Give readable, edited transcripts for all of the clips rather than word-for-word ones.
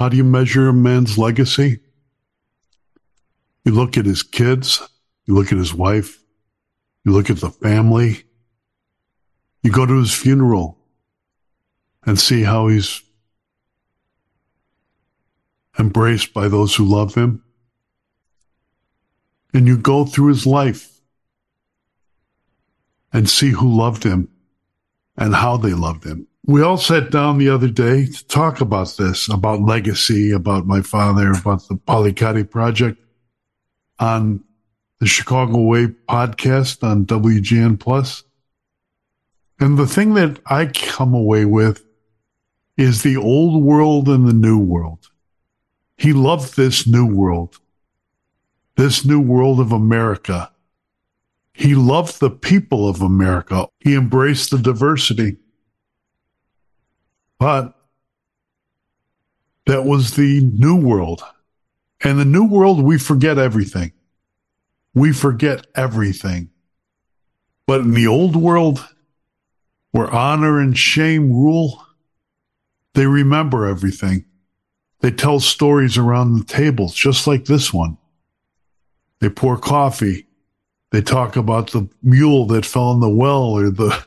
How do you measure a man's legacy? You look at his kids, you look at his wife, you look at the family, you go to his funeral and see how he's embraced by those who love him. And you go through his life and see who loved him and how they loved him. We all sat down the other day to talk about this, about legacy, about my father, about the Palikati Project on the Chicago Way podcast on WGN Plus. And the thing that I come away with is the old world and the new world. He loved this new world of America. He loved the people of America. He embraced the diversity. But that was the new world. And the new world, we forget everything. We forget everything. But in the old world, where honor and shame rule, they remember everything. They tell stories around the tables, just like this one. They pour coffee. They talk about the mule that fell in the well, or the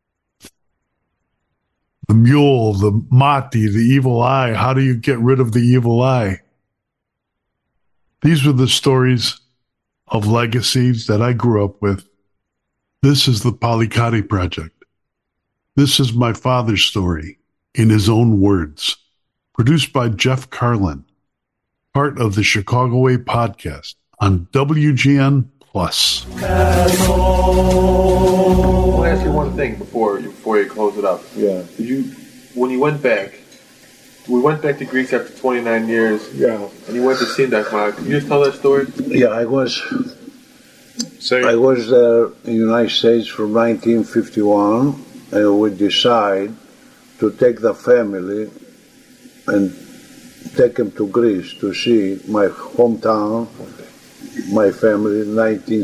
mule, the Mati, the evil eye. How do you get rid of the evil eye? These were the stories of legacies that I grew up with. This is the Palikati Project. This is my father's story in his own words. Produced by Jeff Carlin, part of the Chicago Way podcast on WGN Plus. I want to ask you one thing before you close it up. Yeah. When you went back, we went back to Greece after 29 years. Yeah. And you went to Sindakma. Can you just tell that story? Yeah, I was there in the United States from 1951, and we decided to take the family and take them to Greece to see my hometown, my family. In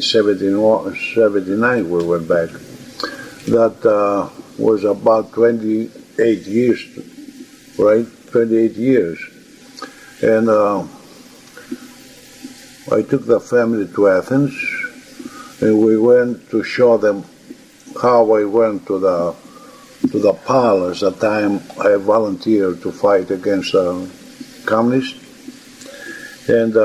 1979 we went back. That was about 28 years, right? 28 years. And I took the family to Athens, and we went to show them how I went to the palace. At the time I volunteered to fight against the communists. And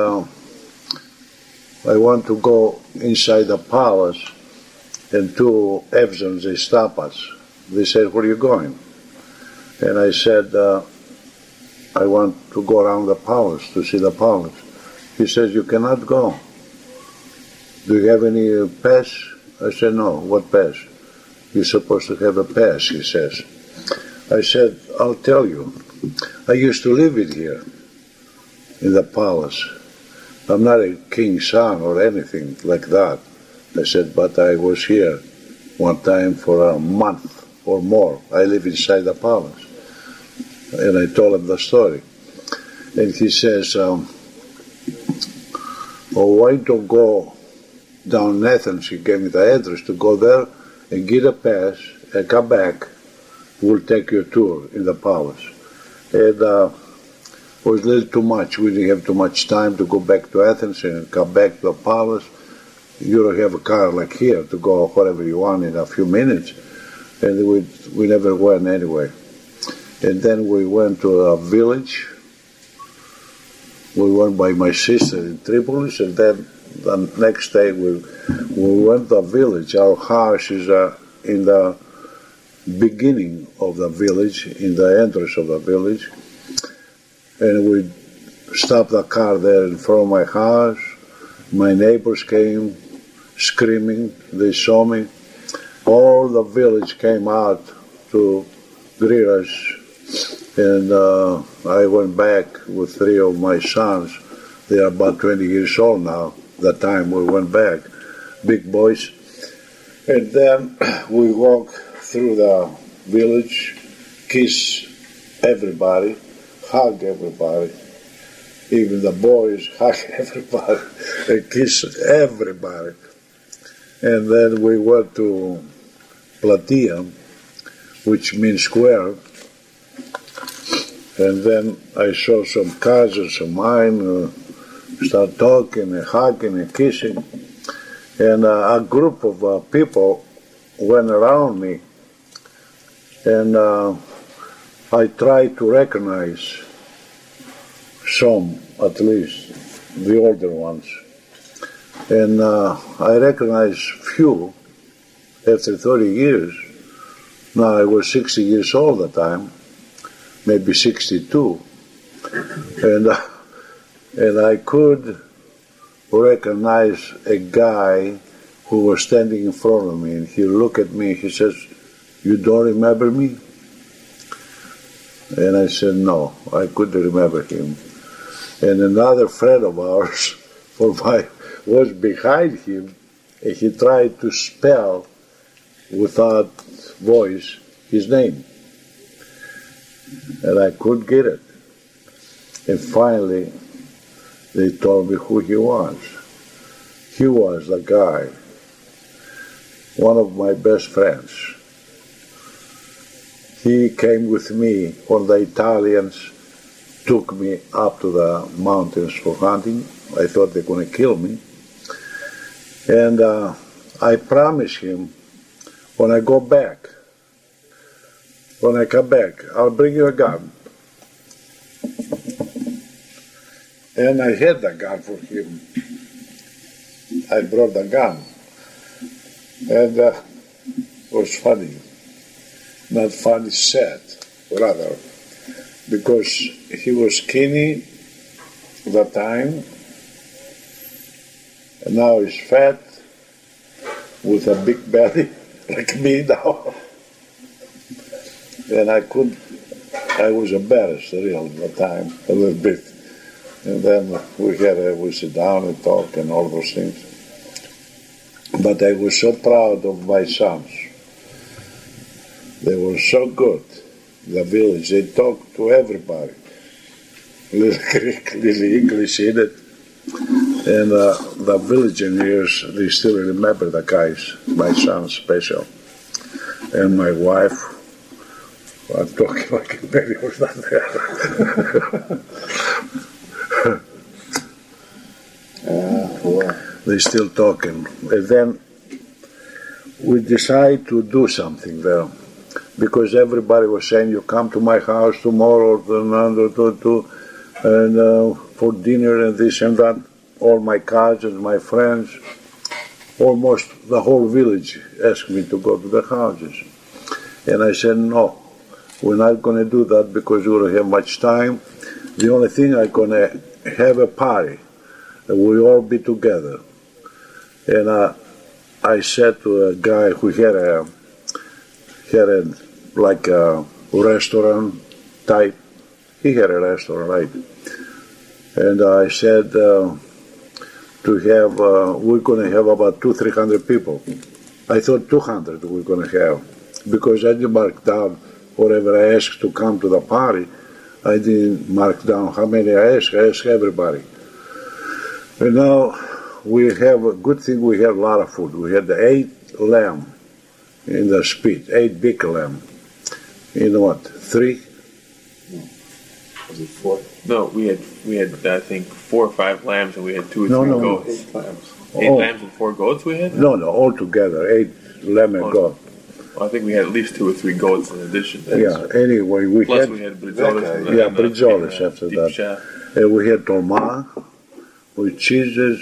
I want to go inside the palace, and two Evzons, they stopped us. They said, "Where are you going?" And I said, "I want to go around the palace, to see the palace." He says, "You cannot go. Do you have any pass?" I said, "No." "What pass?" "You're supposed to have a pass," he says. I said, "I'll tell you. I used to live in here, in the palace. I'm not a king's son or anything like that." I said, "But I was here one time for a month or more. I live inside the palace." And I told him the story. And he says, "Why don't go down Athens?" He gave me the address to go there and get a pass and come back. We'll take you a tour in the palace. And it was a little too much. We didn't have too much time to go back to Athens and come back to the palace. You don't have a car like here to go wherever you want in a few minutes. And we never went anyway. And then we went to a village. We went by my sister in Tripolis, and then the next day we went to a village. Our house is in the beginning of the village, in the entrance of the village. And we stopped the car there in front of my house. My neighbors came screaming. They saw me. All the village came out to greet us. And I went back with three of my sons. They are about 20 years old now, the time we went back, big boys. And then we walk through the village, kiss everybody, hug everybody. Even the boys hug everybody and kiss everybody. And then we went to Platea, which means square. And then I saw some cousins of mine start talking and hugging and kissing. And a group of people went around me, and I tried to recognize some, at least, the older ones. And I recognized few after 30 years. Now I was 60 years old at the time, maybe 62. And I could recognize a guy who was standing in front of me, and he looked at me, he says, "You don't remember me?" And I said, "No, I couldn't remember him." And another friend of ours was behind him, and he tried to spell without voice his name. And I couldn't get it. And finally, they told me who he was. He was the guy, one of my best friends. He came with me when the Italians took me up to the mountains for hunting. I thought they were going to kill me. And I promised him, when I come back, I'll bring you a gun. And I had the gun for him. I brought the gun. And it was funny. Not funny, sad, rather. Because he was skinny at the time. And now he's fat, with a big belly, like me now. And I was embarrassed, really, at the time, a little bit. And then we sit down and talk and all those things. But I was so proud of my sons. They were so good, the village. They talked to everybody. Little Greek, little English in it. And the village engineers, they still remember the guys, my son special. And my wife, I'm talking like Mary was not there. They still talking. And then we decided to do something there, because everybody was saying, "You come to my house tomorrow and for dinner and this and that." All my cousins, my friends, almost the whole village asked me to go to the houses. And I said, "No, we're not going to do that because we don't have much time. The only thing I'm going to have a party, and we all be together." And I said to a guy who had a restaurant type. He had a restaurant, right? And I said we're going to have about 200-300 people. I thought 200 we're going to have, because I didn't mark down whatever I asked to come to the party. I didn't mark down how many I asked. I asked everybody. And now we have a good thing. We had a lot of food. We had 8 lamb in the spit, 8 big lamb. You know what? 3. Was it 4? No, we had I think 4 or 5 lambs, and we had 2 or 3 goats. 8 lambs. 8 lambs and 4 goats we had? No, all together, 8 lamb and goat. Well, I think we had at least 2 or 3 goats in addition. Anyway, we had bridzoles. Bridzoles after that. And we had tolma with cheeses,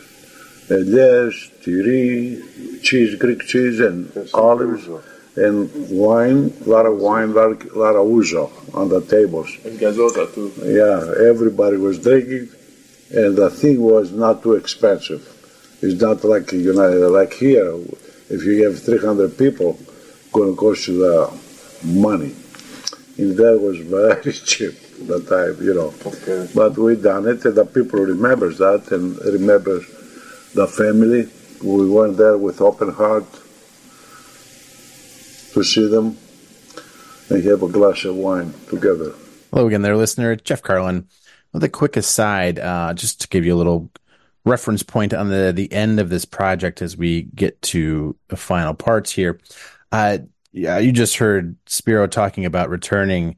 tiri, cheese, Greek cheese, and olives. And wine, a lot of ouzo on the tables. And gazota too. Yeah, everybody was drinking, and the thing was not too expensive. It's not like like here. If you have 300 people, it's going to cost you the money. And that was very cheap at the time, Okay. But we done it, and the people remembers that, and remembers the family. We went there with open heart to see them and have a glass of wine together. Hello again there, listener. Jeff Carlin. With a quick aside, just to give you a little reference point on the end of this project as we get to the final parts here. You just heard Spiro talking about returning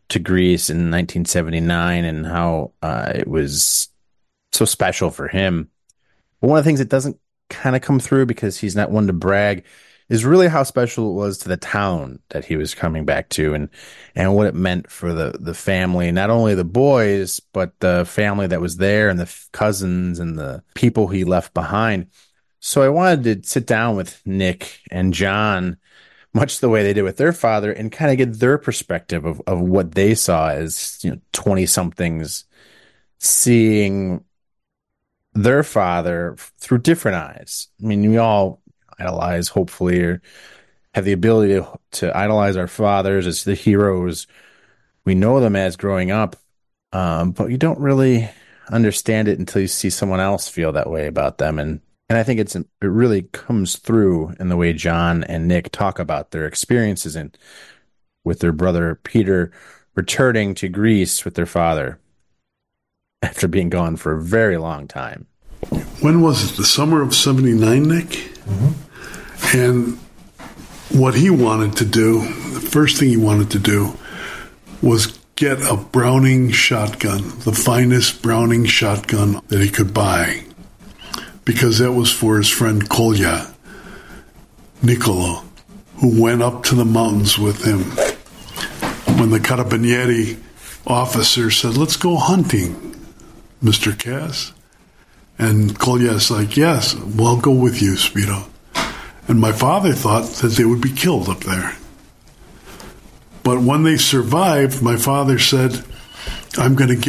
to Greece in 1979 and how it was so special for him. But one of the things that doesn't kind of come through, because he's not one to brag, is really how special it was to the town that he was coming back to, and what it meant for the family, not only the boys, but the family that was there and the cousins and the people he left behind. So I wanted to sit down with Nick and John, much the way they did with their father, and kind of get their perspective of what they saw as 20-somethings seeing their father through different eyes. I mean, we all idolize, hopefully, or have the ability to idolize our fathers as the heroes we know them as growing up, but you don't really understand it until you see someone else feel that way about them. And I think it really comes through in the way John and Nick talk about their experiences with their brother Peter returning to Greece with their father after being gone for a very long time. When was it? The summer of 79, Nick? Mm-hmm. And what he wanted to do, the first thing he wanted to do, was get a Browning shotgun, the finest Browning shotgun that he could buy, because that was for his friend Kolya, Niccolo, who went up to the mountains with him. When the Carabinieri officer said, "Let's go hunting, Mr. Cass." And Kolya's like, "Yes, well, I'll go with you, Spiro." And my father thought that they would be killed up there. But when they survived, my father said, I'm going to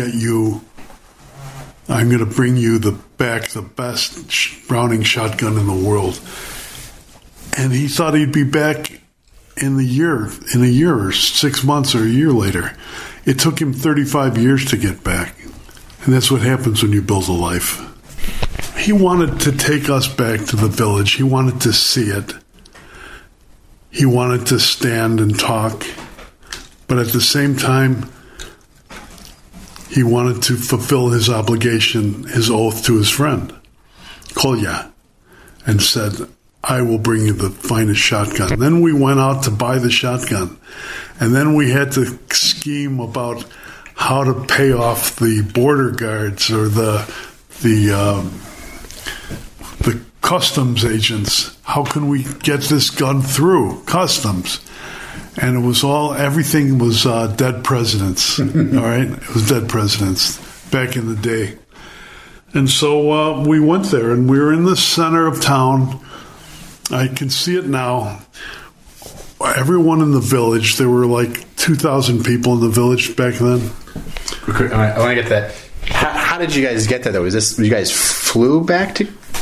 bring you the best Browning shotgun in the world. And he thought he'd be back in a year or 6 months or a year later. It took him 35 years to get back. And that's what happens when you build a life. He wanted to take us back to the village. He wanted to see it. He wanted to stand and talk. But at the same time, he wanted to fulfill his obligation, his oath to his friend, Kolya, and said, I will bring you the finest shotgun. Then we went out to buy the shotgun. And then we had to scheme about how to pay off the border guards or the customs agents. How can we get this gun through customs? And everything was dead presidents, all right? It was dead presidents back in the day. And so we went there, and we were in the center of town. I can see it now. Everyone in the village, there were like 2,000 people in the village back then. I want to get that. How did you guys get that, though? You guys flew back?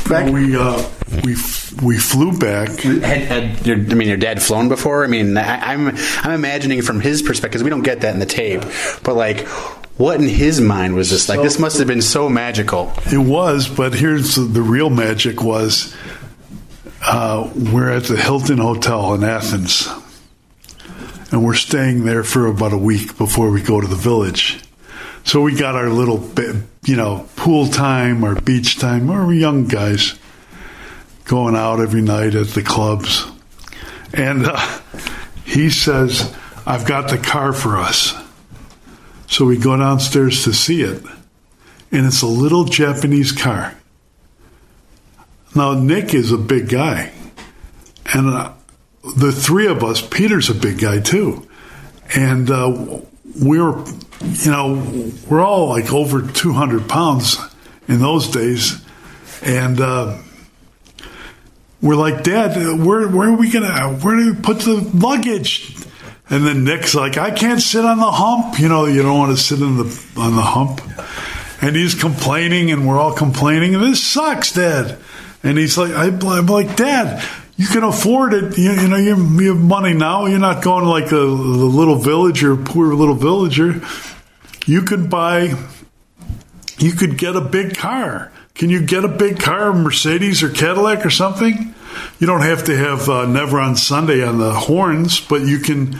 We flew back. Had your dad flown before? I mean, I'm imagining from his perspective, because we don't get that in the tape. But like, what in his mind was this? Like, this must have been so magical. It was, but here's the real magic was, we're at the Hilton Hotel in Athens, and we're staying there for about a week before we go to the village. So we got our little bit, pool time or beach time. We're young guys going out every night at the clubs. And he says, I've got the car for us. So we go downstairs to see it. And it's a little Japanese car. Now, Nick is a big guy. And the three of us, Peter's a big guy too. And we're all like over 200 pounds in those days. And we're like, Dad, where do we put the luggage? And then Nick's like, I can't sit on the hump. You don't want to sit on the hump. And he's complaining, and we're all complaining. This sucks, Dad. And he's like, I'm like, Dad, you can afford it. You have money now. You're not going like the little villager, poor little villager. You could get a big car. Can you get a big car, a Mercedes or Cadillac or something? You don't have to have Never on Sunday on the horns, but we can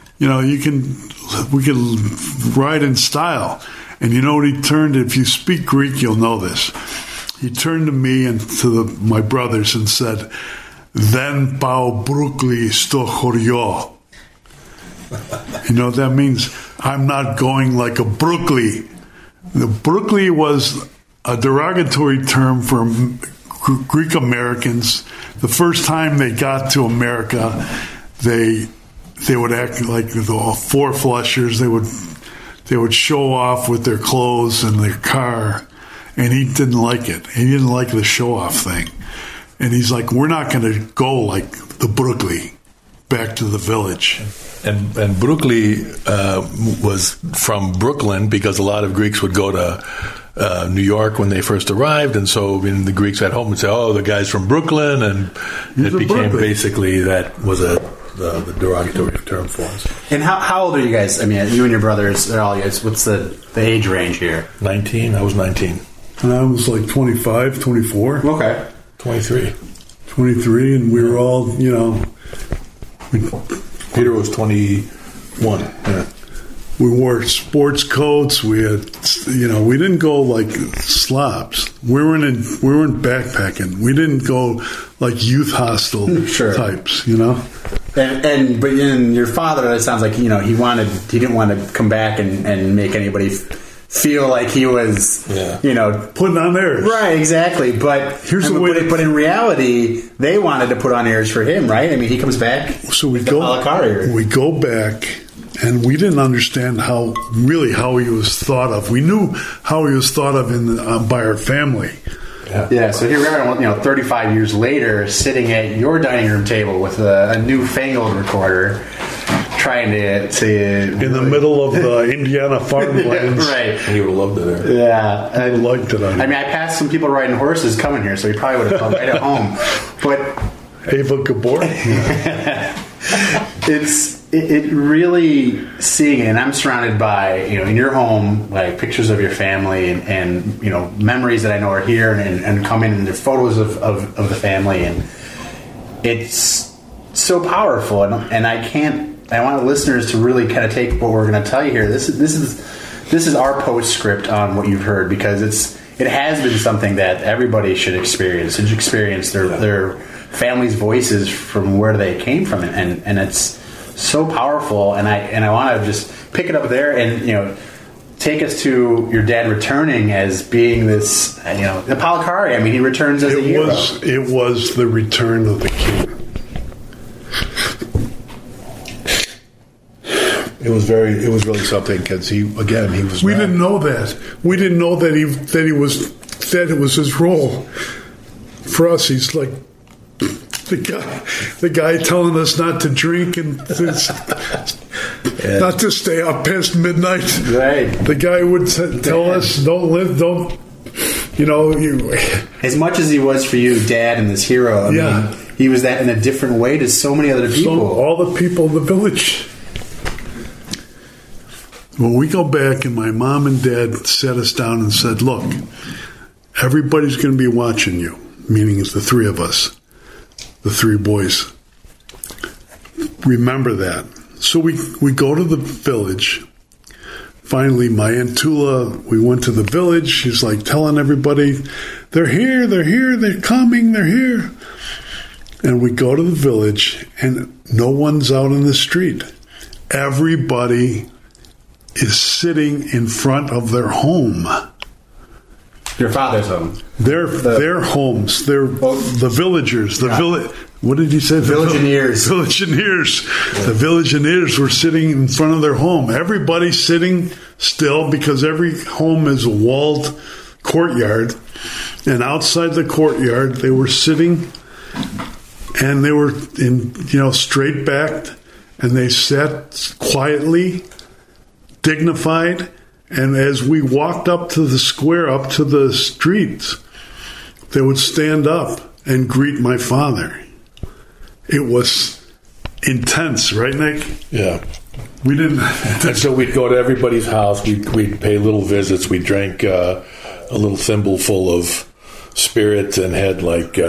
ride in style. And you know what he turned? If you speak Greek, you'll know this. He turned to me and to my brothers and said, "Δεν πάω μπρούκλι στο χωριό." You know what that means? I'm not going like a Brooklyn. The Brooklyn was a derogatory term for Greek Americans. The first time they got to America, they would act like the four flushers. They would show off with their clothes and their car, and he didn't like it. He didn't like the show off thing, and he's like, "We're not going to go like the Brooklyn, back to the village." And Brooklyn was from Brooklyn because a lot of Greeks would go to New York when they first arrived, and so the Greeks at home would say, "Oh, the guy's from Brooklyn," and it became basically that was the derogatory term for us. And how old are you guys? I mean, you and your brothers, all you guys, what's the age range here? 19. I was 19. And I was like 25, 24. Okay. 23. 23, and we were all, Peter was 21. Yeah. We wore sports coats. We had, we didn't go like slobs. We weren't backpacking. We didn't go like youth hostel types, But in your father, it sounds like he didn't want to come back and make anybody feel like he was, putting on airs. Right, exactly. But but in reality, they wanted to put on airs for him, right? I mean, he comes back. So we go back, and we didn't understand how he was thought of. We knew how he was thought of by our family. Yeah, so here we are, 35 years later, sitting at your dining room table with a newfangled recorder, trying to in the middle of the Indiana farmlands. Right. He would have loved it there. Yeah. I liked it. I passed some people riding horses coming here, so he probably would have felt right at home. But Ava Gabor. It really seeing it, and I'm surrounded by, in your home, like pictures of your family and memories that I know are here and come in, and the photos of the family, and it's so powerful, and I want listeners to really kind of take what we're going to tell you here. This is our postscript on what you've heard, because it has been something that everybody should experience. Should experience their family's voices from where they came from, and it's so powerful. And I want to just pick it up there and take us to your dad returning as being this the Palakari. I mean, he returns as a hero. It was the return of the king. It was really something, because he was. We didn't know that. We didn't know that it was his role. For us, he's like the guy telling us not to drink and not to stay up past midnight. Right. The guy would tell us, don't. As much as he was for you, Dad, and this hero. I mean, he was that in a different way to so many other people. All the people in the village. When we go back, and my mom and dad sat us down and said, "Look, everybody's going to be watching you," meaning it's the three of us, the three boys. Remember that. So we go to the village. Finally, my Aunt Tula, we went to the village. She's like telling everybody, they're here, they're coming, they're here. And we go to the village, and no one's out in the street. Everybody is sitting in front of their home. Your father's home. Their homes. They're the villagers. What did you say? Villagineers. The Villagineers were sitting in front of their home. Everybody's sitting still, because every home is a walled courtyard. And outside the courtyard, they were sitting, and they were straight backed, and they sat quietly, dignified. And as we walked up to the square, up to the streets, they would stand up and greet my father. It was intense, right, Nick? Yeah. We didn't. And so we'd go to everybody's house. We'd pay little visits. We drank a little thimble full of spirit and had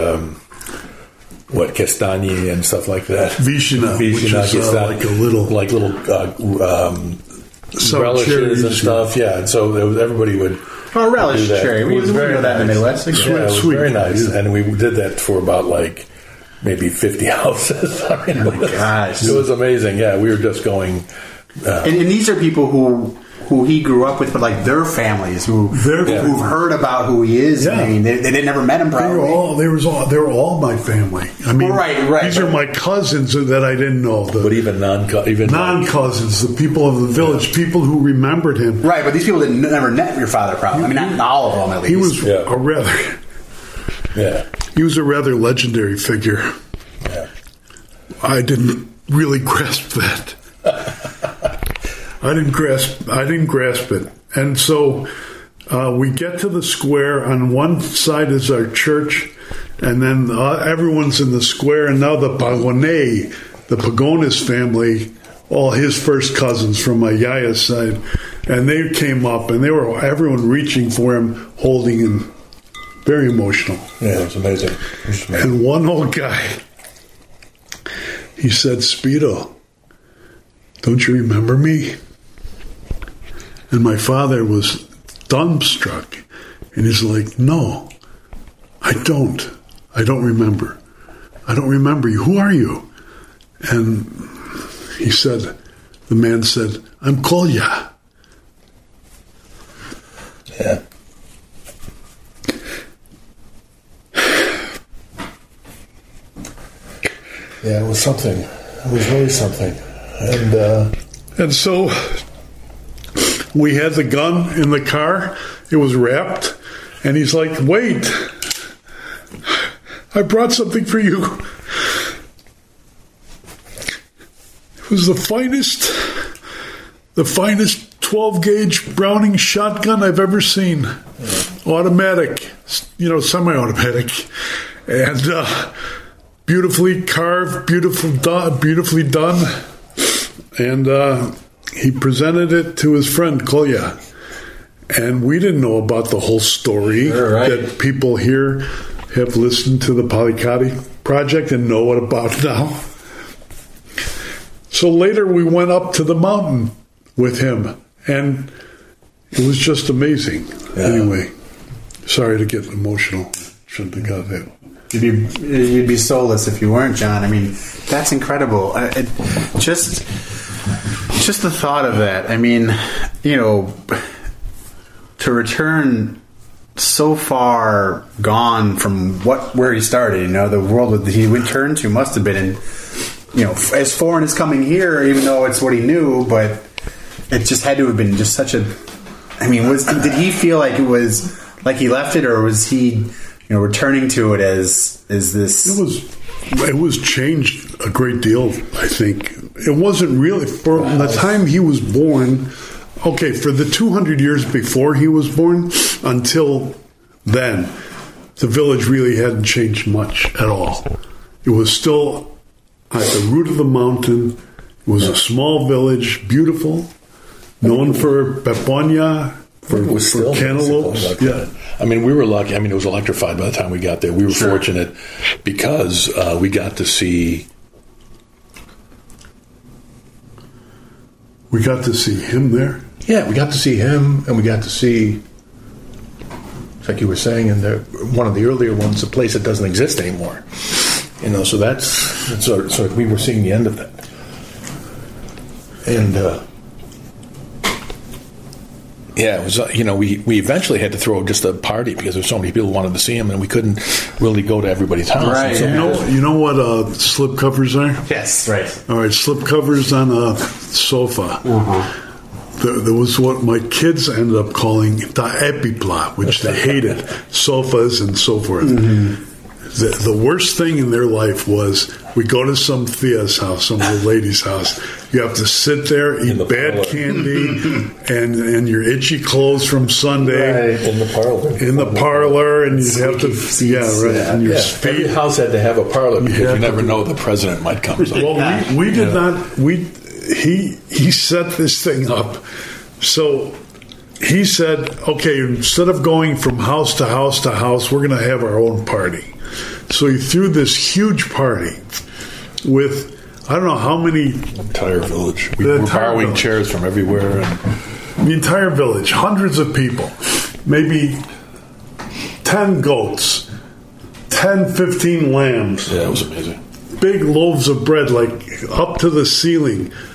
castagni and stuff like that. Vishina, which is like little relishes and stuff. Yeah, and so everybody would. Oh, relish cherry. We know that in the Midwest. It was very nice, and we did that for about maybe 50 houses. I mean, oh my gosh, it was amazing. Yeah, we were just going And these are people who he grew up with, but like their families who've heard about who he is. Yeah. I mean, they never met him. Probably They were all my family. I mean, right. These are my cousins that I didn't know. But even non-cousins, the people of the village, people who remembered him. Right, but these people that never met your father. Probably. I mean, not all of them at least. He was a rather. Yeah. He was a rather legendary figure. Yeah. I didn't really grasp that. I didn't grasp it. And so we get to the square. On one side is our church, and then everyone's in the square. And now the Pagones family, all his first cousins from my yaya's side, and they came up, and everyone reaching for him, holding him. Very emotional. Yeah, it was amazing. And one old guy, he said, "Speedo, don't you remember me?" And my father was dumbstruck. And he's like, "No, I don't. I don't remember. I don't remember you. Who are you?" And the man said, "I'm Kolya." Yeah. Yeah, it was something. It was really something. And so we had the gun in the car. It was wrapped. And he's like, "Wait, I brought something for you." It was the finest 12-gauge Browning shotgun I've ever seen. Automatic, semi-automatic. And beautifully carved, beautifully done. And he presented it to his friend Kolya. And we didn't know about the whole story that people here have listened to the Palikati project and know what about now. So later we went up to the mountain with him, and it was just amazing. Yeah. Anyway, sorry to get emotional. Shouldn't have got that. You'd be soulless if you weren't, John. I mean, that's incredible. Just the thought of that. I mean, to return so far gone from where he started, the world that he returned to must have been, as foreign as coming here, even though it's what he knew, but it just had to have been just such a. I mean, did he feel like it was like he left it, or was he? Returning to it as this. It was changed a great deal, I think. It wasn't really, for the time he was born, for the 200 years before he was born, until then, the village really hadn't changed much at all. It was still at the root of the mountain. It was a small village, beautiful, known for peponia, for cantaloupes. Yeah. I mean, we were lucky. I mean, it was electrified by the time we got there. We were fortunate because we got to see. We got to see him there. Yeah, we got to see him, and we got to see, like you were saying, in one of the earlier ones, a place that doesn't exist anymore. So that's so we were seeing the end of that, and. Yeah, it was. We eventually had to throw just a party because there's so many people who wanted to see him, and we couldn't really go to everybody's house. Right. So, you know what slip covers are? Yes. Right. All right, slip covers on a sofa. Uh-huh. There was what my kids ended up calling the epipla, which they hated, sofas and so forth. Mm-hmm. The worst thing in their life was we go to some Thea's house, some old lady's house. You have to sit there, eat bad candy, and your itchy clothes from Sunday. Right. In the parlor, and you have to, and your feet. Every house had to have a parlor because you never know the president might come. Well, we did not. He set this thing up, so. He said, "Okay, instead of going from house to house to house, we're going to have our own party." So he threw this huge party with, I don't know how many... The entire village. We were borrowing chairs from everywhere. The entire village, hundreds of people, maybe 10 goats, 10, 15 lambs. Yeah, it was amazing. Big loaves of bread, like up to the ceiling.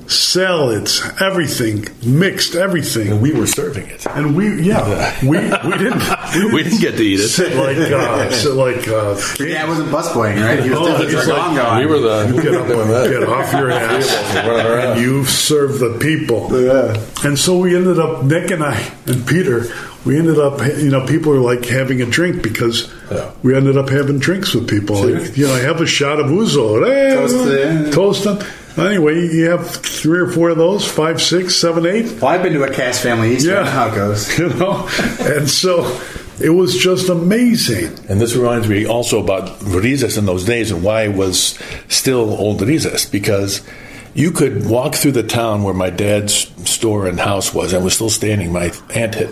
salads, everything, mixed everything. And we were serving it. And we didn't we didn't get to eat it. Sit like yeah, it wasn't busboying, right? He was we were the get off your ass and you serve the people. Yeah. And so we ended up, Nick and I and Peter, we ended up, people are like having a drink because we ended up having drinks with people. Sure. Like, have a shot of ouzo. Toast them. Anyway, you have 3 or 4 of those, 5, 6, 7, 8. Well, I've been to a Cass family Easter. I know how it goes. And so it was just amazing. And this reminds me also about Risas in those days and why it was still old Risas, because you could walk through the town where my dad's store and house was, and was still standing. My aunt had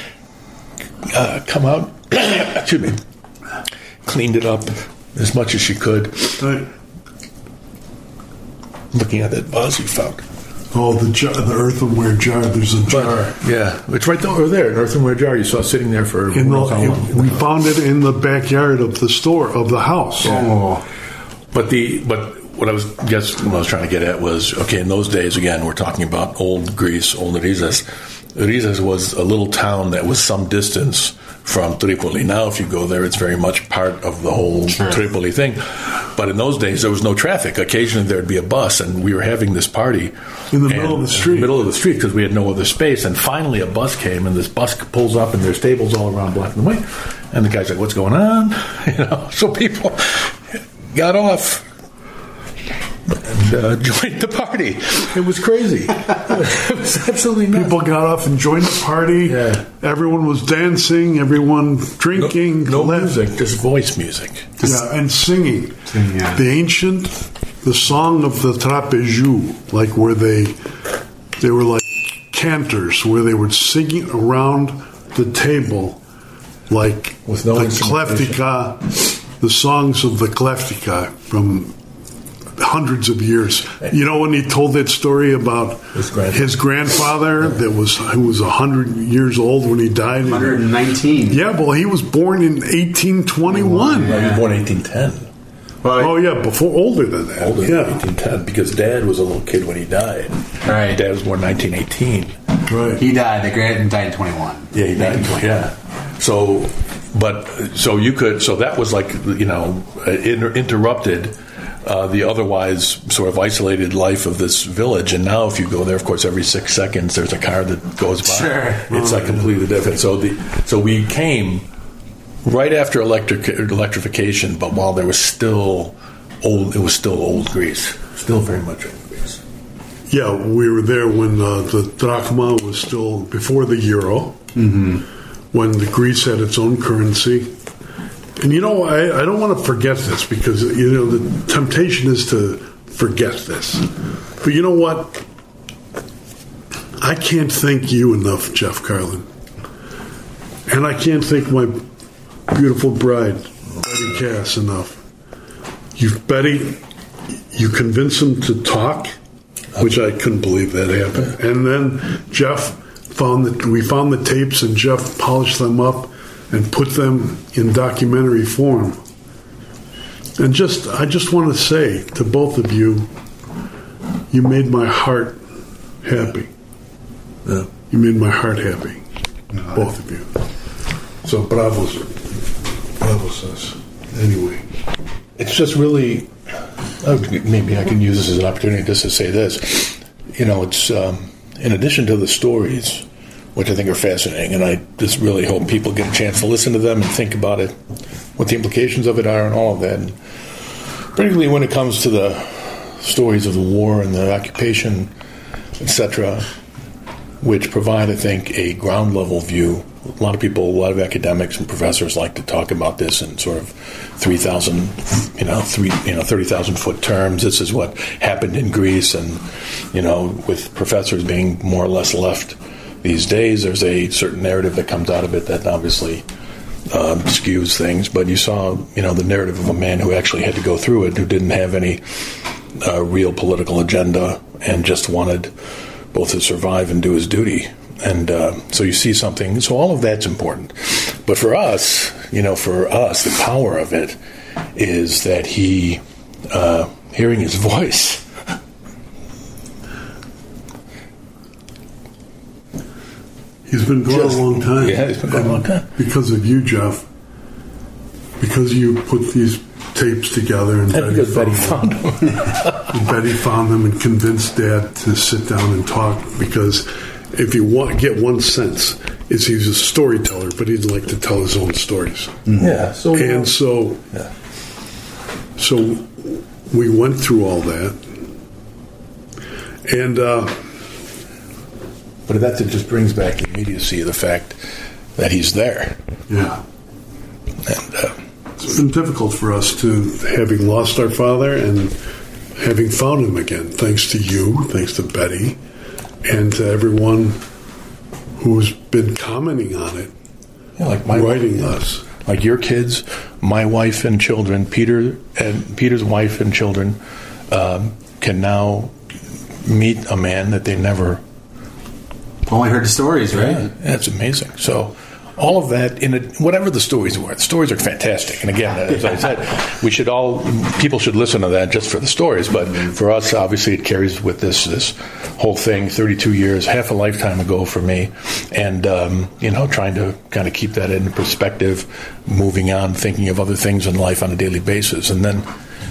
come out, excuse me, cleaned it up as much as she could. Right. Looking at that vase you found. Oh, the earthenware jar. There's a jar. Yeah, it's right over there, an earthenware jar you saw sitting there for we found it in the backyard of the store, of the house. Yeah. Oh. But what I was trying to get at was, okay, in those days, again, we're talking about old Greece, old Risas. Risas was a little town that was some distance from Tripoli. Now, if you go there, it's very much part of the whole Tripoli thing. But in those days, there was no traffic. Occasionally, there'd be a bus, and we were having this party in the middle of the street. Because we had no other space. And finally, a bus came, and this bus pulls up, and there's tables all around Black and White. And the guy's like, "What's going on?" So people got off and joined the party. It was crazy. It was absolutely nuts. People got off and joined the party. Yeah. Everyone was dancing. Everyone drinking. No music, just voice music. And singing. Yeah. The song of the trapézou, like where they were like cantors, where they were singing around the table, like with no the Kleftika, the songs of the Kleftika from hundreds of years. When he told that story about his grandfather who was 100 years old when he died? 119. Yeah, well, he was born in 1821. He was born in 1810. Older than that. Older than 1810, because Dad was a little kid when he died. Right. Dad was born in 1918. Right. He died. The grand died in 21. Yeah, he died in 21. Yeah. So that was like, interrupted the otherwise sort of isolated life of this village. And now if you go there, of course, every 6 seconds there's a car that goes by. Sure. It's like completely different. So we came right after electrification, but while there was still old, it was still old Greece. Still very much old Greece. Yeah, we were there when the drachma was still before the euro, when the Greece had its own currency. And I don't want to forget this because, the temptation is to forget this. But you know what? I can't thank you enough, Jeff Carlin. And I can't thank my beautiful bride, Betty Cass, enough. Betty, you convinced him to talk, which I couldn't believe that happened. And then Jeff we found the tapes, and Jeff polished them up and put them in documentary form. And I just want to say to both of you, you made my heart happy. Yeah. You made my heart happy, both of you. So bravo sis. Anyway, it's just really, maybe I can use this as an opportunity just to say this. It's in addition to the stories, which I think are fascinating, and I just really hope people get a chance to listen to them and think about it, what the implications of it are and all of that. And particularly when it comes to the stories of the war and the occupation, etc., which provide, I think, a ground-level view. A lot of academics and professors like to talk about this in sort of 30,000-foot terms. This is what happened in Greece, and, with professors being more or less left these days, there's a certain narrative that comes out of it that obviously skews things. But you saw, the narrative of a man who actually had to go through it, who didn't have any real political agenda and just wanted both to survive and do his duty. And so you see something. So all of that's important. But for us, the power of it is that he, hearing his voice, He's been gone a long time. Yeah, he's been gone a long time. Because of you, Jeff. Because you put these tapes together and because Betty found them. And Betty found them and convinced Dad to sit down and talk, because if you get one sense, is he's a storyteller, but he'd like to tell his own stories. Yeah. So we went through all that, and but that just brings back the immediacy of the fact that he's there. Yeah. And it's been difficult for us to, having lost our father and having found him again, thanks to you, thanks to Betty, and to everyone who's been commenting on it, like writing us. Like your kids, my wife and children, Peter's wife and children can now meet a man that they never only heard the stories, right? Yeah, that's amazing. So all of that, whatever the stories were, the stories are fantastic. And again, as I said, people should listen to that just for the stories. But for us, obviously, it carries with this whole thing, 32 years, half a lifetime ago for me. And, trying to kind of keep that in perspective, moving on, thinking of other things in life on a daily basis. And then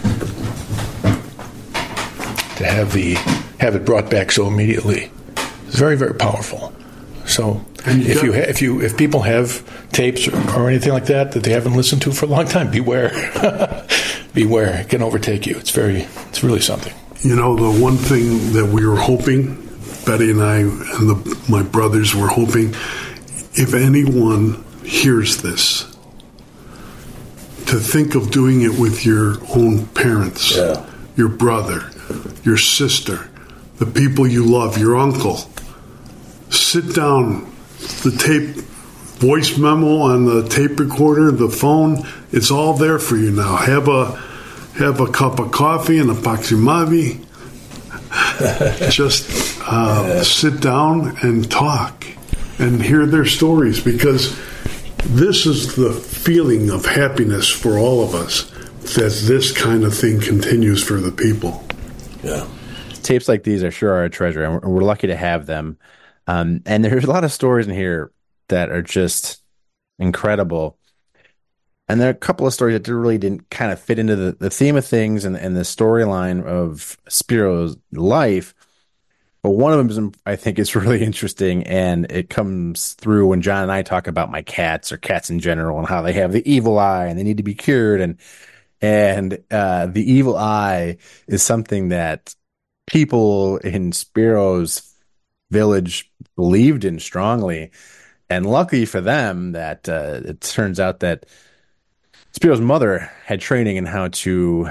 to have it brought back so immediately is very, very powerful. So if people have tapes or anything like that they haven't listened to for a long time, beware. Beware. It can overtake you. It's really something. You know, the one thing that we were hoping, Betty and I and my brothers were hoping, if anyone hears this, to think of doing it with your own parents, your brother, your sister, the people you love, your uncle. Sit down, the tape, voice memo on the tape recorder, the phone, it's all there for you now. Have a cup of coffee and a paksimavi. Just sit down and talk and hear their stories, because this is the feeling of happiness for all of us, that this kind of thing continues for the people. Yeah. Tapes like these are a treasure, and we're lucky to have them. And there's a lot of stories in here that are just incredible. And there are a couple of stories that really didn't kind of fit into the theme of things and the storyline of Spiro's life. But one of them, I think, is really interesting, and it comes through when John and I talk about my cats, or cats in general, and how they have the evil eye and they need to be cured. And the evil eye is something that people in Spiro's village believed in strongly, and lucky for them that it turns out that Spiro's mother had training in how to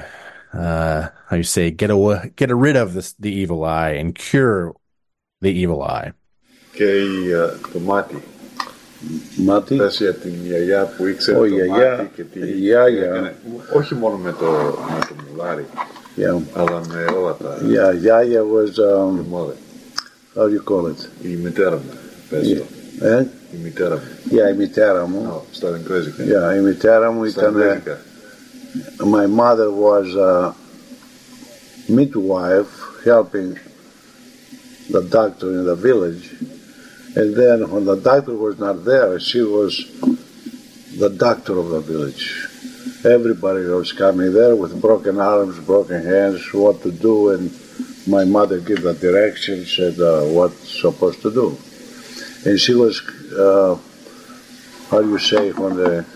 get rid of the evil eye and cure the evil eye. Το μάτι. Μάτι. Πες για την γιαγιά που ήξερε το μάτι και τη έκανε, όχι μόνο με το μουλάρι, αλλά με όλα τα... Γιαγιά was... How do you call it? Η μητέρα μου, πες το. Η μητέρα μου. Η μητέρα μου. Στα εγγλέζικα. Η μητέρα μου ήταν... My mother was a midwife helping the doctor in the village. And then when the doctor was not there, she was the doctor of the village. Everybody was coming there with broken arms, broken hands, what to do, and my mother gave the directions, said what's supposed to do. And she was, how do you say, when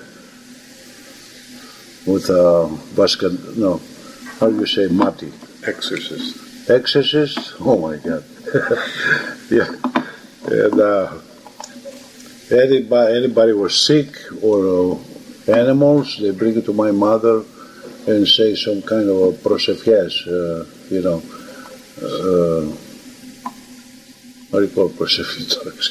how do you say mati? Exorcist. Exorcist? Oh my God. Yeah. And anybody was sick or animals, they bring it to my mother and say some kind of a prosephias, how do you call prosephias?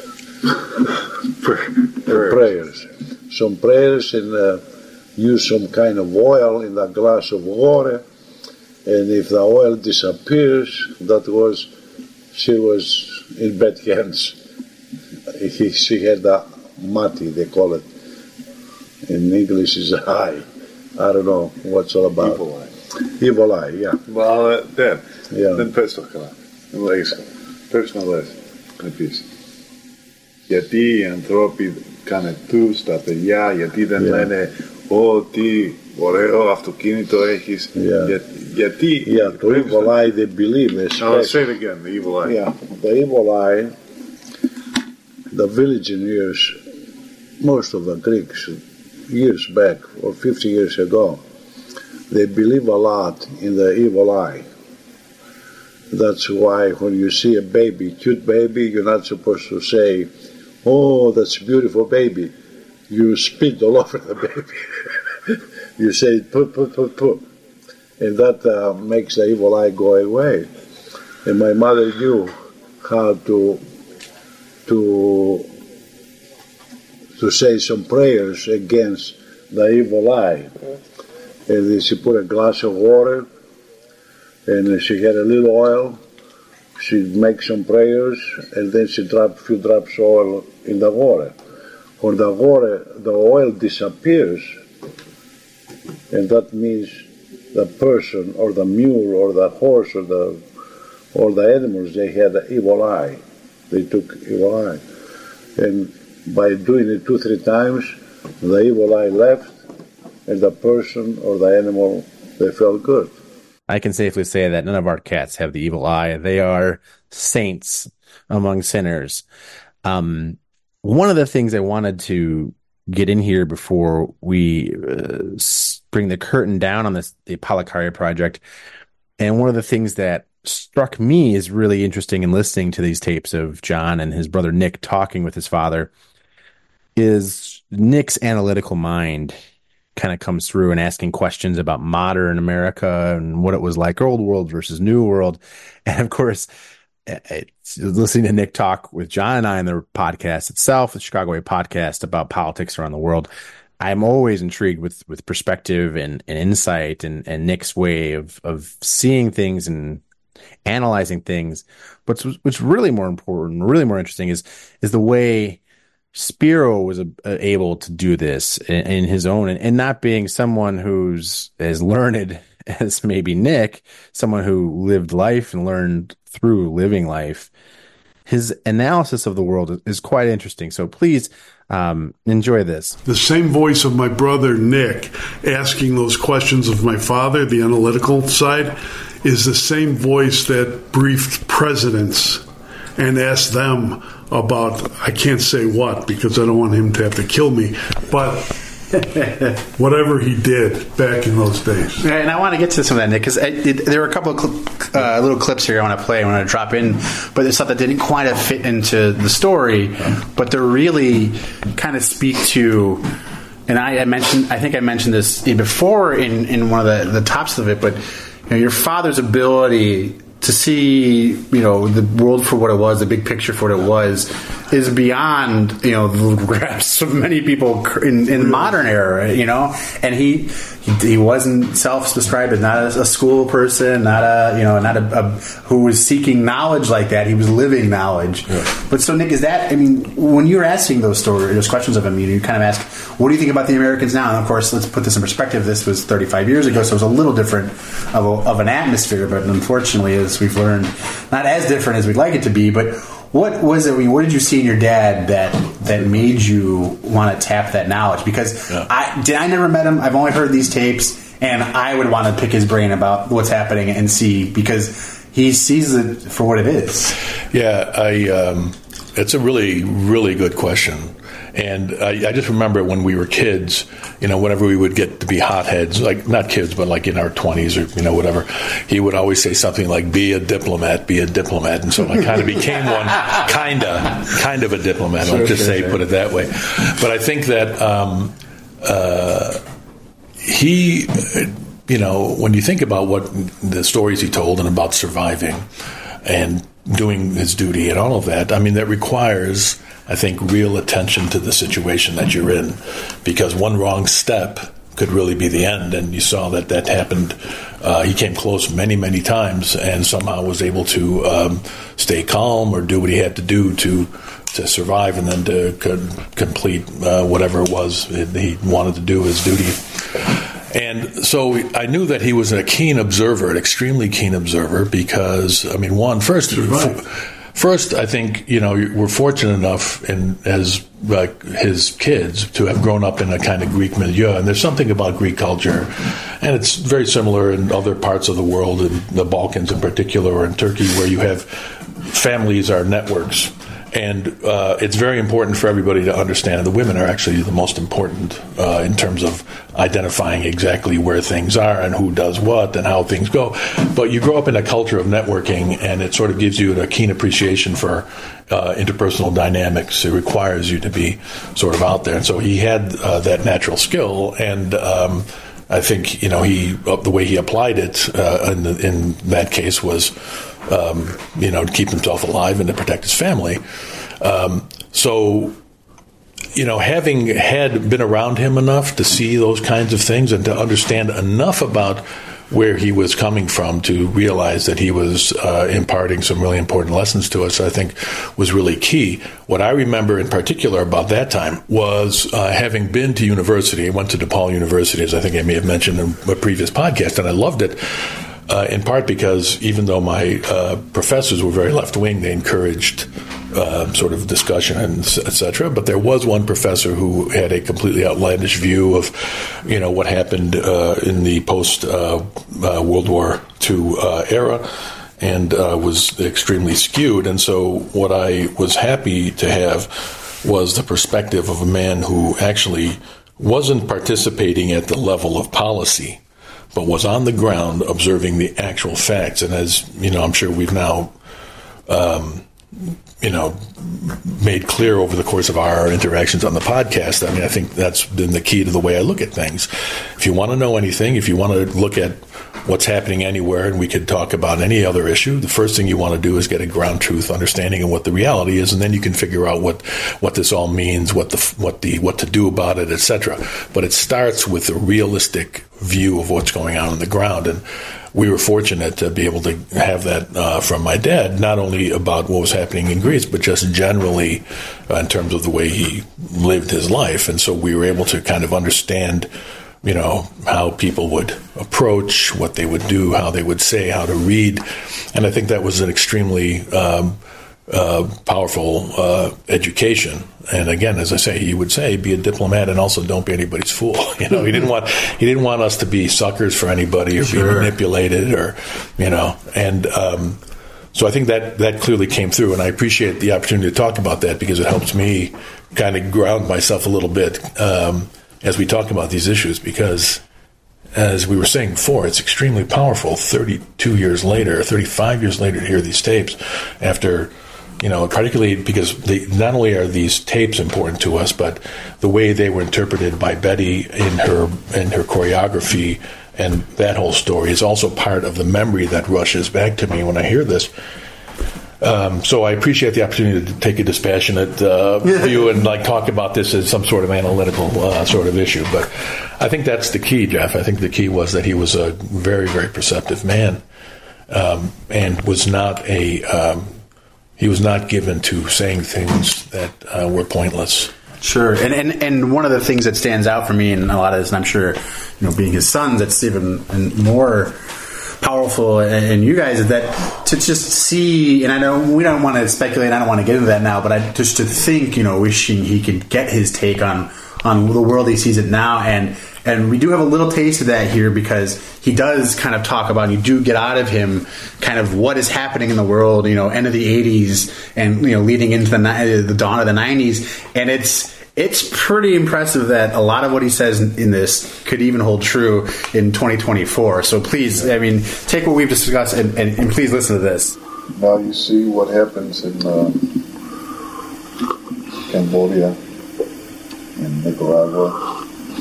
Prayers. Some prayers, and use some kind of oil in a glass of water, and if the oil disappears, she was in bad hands. She had a mati, they call it. In English is a eye. I don't know what's all about. Evil eye. Evil eye, yeah. Well, then Pesach. Personal life. Confused. γιατί οι ανθρώποι κάνε τους, τα παιδιά, γιατί δεν λένε ότι ωραίο αυτοκίνητο έχεις, γιατί... Yeah, the evil eye they believe. I'll say it again, the evil eye. Yeah, the evil eye, the village engineers, most of the Greeks, years back, or 50 years ago, they believe a lot in the evil eye. That's why when you see a baby, cute baby, you're not supposed to say, oh, that's a beautiful baby. You spit all over the baby. You say, put. And that makes the evil eye go away. And my mother knew how to say some prayers against the evil eye. And she put a glass of water, and she had a little oil. She'd make some prayers, and then she dropped a few drops of oil in the water. When the oil disappears, and that means the person or the mule or the horse or the animals, they had the evil eye. They took evil eye. And by doing it 2-3 times, the evil eye left, and the person or the animal, they felt good. I can safely say that none of our cats have the evil eye. They are saints among sinners. One of the things I wanted to get in here before we bring the curtain down on the Apollakaria project, and one of the things that struck me as really interesting in listening to these tapes of John and his brother Nick talking with his father is Nick's analytical mind kind of comes through and asking questions about modern America and what it was like old world versus new world. And of course, listening to Nick talk with John and I in the podcast itself, the Chicago Way podcast about politics around the world, I'm always intrigued with perspective and insight and Nick's way of seeing things and analyzing things. But what's really more important, really more interesting is the way Spiro was able to do this in his own, and not being someone who's as learned as maybe Nick, someone who lived life and learned through living life. His analysis of the world is quite interesting. So please enjoy this. The same voice of my brother Nick asking those questions of my father, the analytical side, is the same voice that briefed presidents and asked them about, I can't say what because I don't want him to have to kill me, but whatever he did back in those days. And I want to get to some of that, Nick, because there were a couple of little clips here I want to play, I want to drop in, but there's stuff that didn't quite fit into the story, but they really kind of speak to, and I think I mentioned this before in one of the tops of it, but your father's ability to see, the world for what it was, the big picture for what it was, is beyond, the grasp of many people in modern era, and he wasn't self-described as not a school person, not a who was seeking knowledge like that. He was living knowledge. Yeah. But so Nick, is that, when you're asking those questions of him, you kind of ask, what do you think about the Americans now? And of course, let's put this in perspective. This was 35 years ago, so it was a little different of an atmosphere, but unfortunately, as we've learned, not as different as we'd like it to be. But what was it? What did you see in your dad that made you want to tap that knowledge? Because I never met him. I've only heard these tapes, and I would want to pick his brain about what's happening and see, because he sees it for what it is. Yeah, it's a really, really good question. And I just remember when we were kids, whenever we would get to be hotheads, like not kids, but like in our 20s or, whatever, he would always say something like, be a diplomat. And so I kind of became one, kind of a diplomat. Let's just put it that way. But I think that he, when you think about what the stories he told and about surviving and doing his duty and all of that, that requires, I think, real attention to the situation that you're in, because one wrong step could really be the end. And you saw that happened. He came close many, many times and somehow was able to stay calm or do what he had to do to survive and then to complete whatever it was he wanted to do, his duty. And so I knew that he was a keen observer, an extremely keen observer, because, First, I think, we're fortunate enough as his kids to have grown up in a kind of Greek milieu. And there's something about Greek culture, and it's very similar in other parts of the world, in the Balkans in particular, or in Turkey, where you have families are networks. And it's very important for everybody to understand. And the women are actually the most important in terms of identifying exactly where things are and who does what and how things go. But you grow up in a culture of networking, and it sort of gives you a keen appreciation for interpersonal dynamics. It requires you to be sort of out there. And so he had that natural skill, and I think the way he applied it in that case was to keep himself alive and to protect his family. Having been around him enough to see those kinds of things and to understand enough about where he was coming from to realize that he was imparting some really important lessons to us, I think was really key. What I remember in particular about that time was having been to university. I went to DePaul University, as I think I may have mentioned in a previous podcast, and I loved it. In part because even though my professors were very left-wing, they encouraged sort of discussion and et cetera. But there was one professor who had a completely outlandish view of, what happened in the post-World War II era, and was extremely skewed. And so what I was happy to have was the perspective of a man who actually wasn't participating at the level of policy, but was on the ground observing the actual facts. And as I'm sure we've now, made clear over the course of our interactions on the podcast, I think that's been the key to the way I look at things. If you want to know anything, if you want to look at what's happening anywhere, and we could talk about any other issue, the first thing you want to do is get a ground truth understanding of what the reality is, and then you can figure out what this all means, what to do about it, etc. But it starts with a realistic view of what's going on the ground, and we were fortunate to be able to have that from my dad, not only about what was happening in Greece, but just generally in terms of the way he lived his life. And so we were able to kind of understand how people would approach, what they would do, how they would say, how to read. And I think that was an extremely powerful education. And again, as I say, he would say, be a diplomat and also don't be anybody's fool. He didn't want us to be suckers for anybody or be manipulated so I think that clearly came through, and I appreciate the opportunity to talk about that because it helps me kind of ground myself a little bit as we talk about these issues, because as we were saying before, it's extremely powerful 35 years later to hear these tapes after, particularly because not only are these tapes important to us, but the way they were interpreted by Betty in her choreography and that whole story is also part of the memory that rushes back to me when I hear this. So I appreciate the opportunity to take a dispassionate view and talk about this as some sort of analytical sort of issue. But I think that's the key, Jeff. I think the key was that he was a very, very perceptive man, and was not he was not given to saying things that were pointless. Sure, and one of the things that stands out for me in a lot of this, and I'm sure being his sons, that's even more powerful in you guys, is that to just see, and I know we don't want to speculate, I don't want to get into that now, but just to think, wishing he could get his take on the world he sees it now, and we do have a little taste of that here because he does kind of talk about, and you do get out of him kind of what is happening in the world, end of the 80s and leading into the dawn of the 90s, and it's pretty impressive that a lot of what he says in this could even hold true in 2024. So please, take what we've discussed and please listen to this. Now you see what happens in Cambodia, in Nicaragua.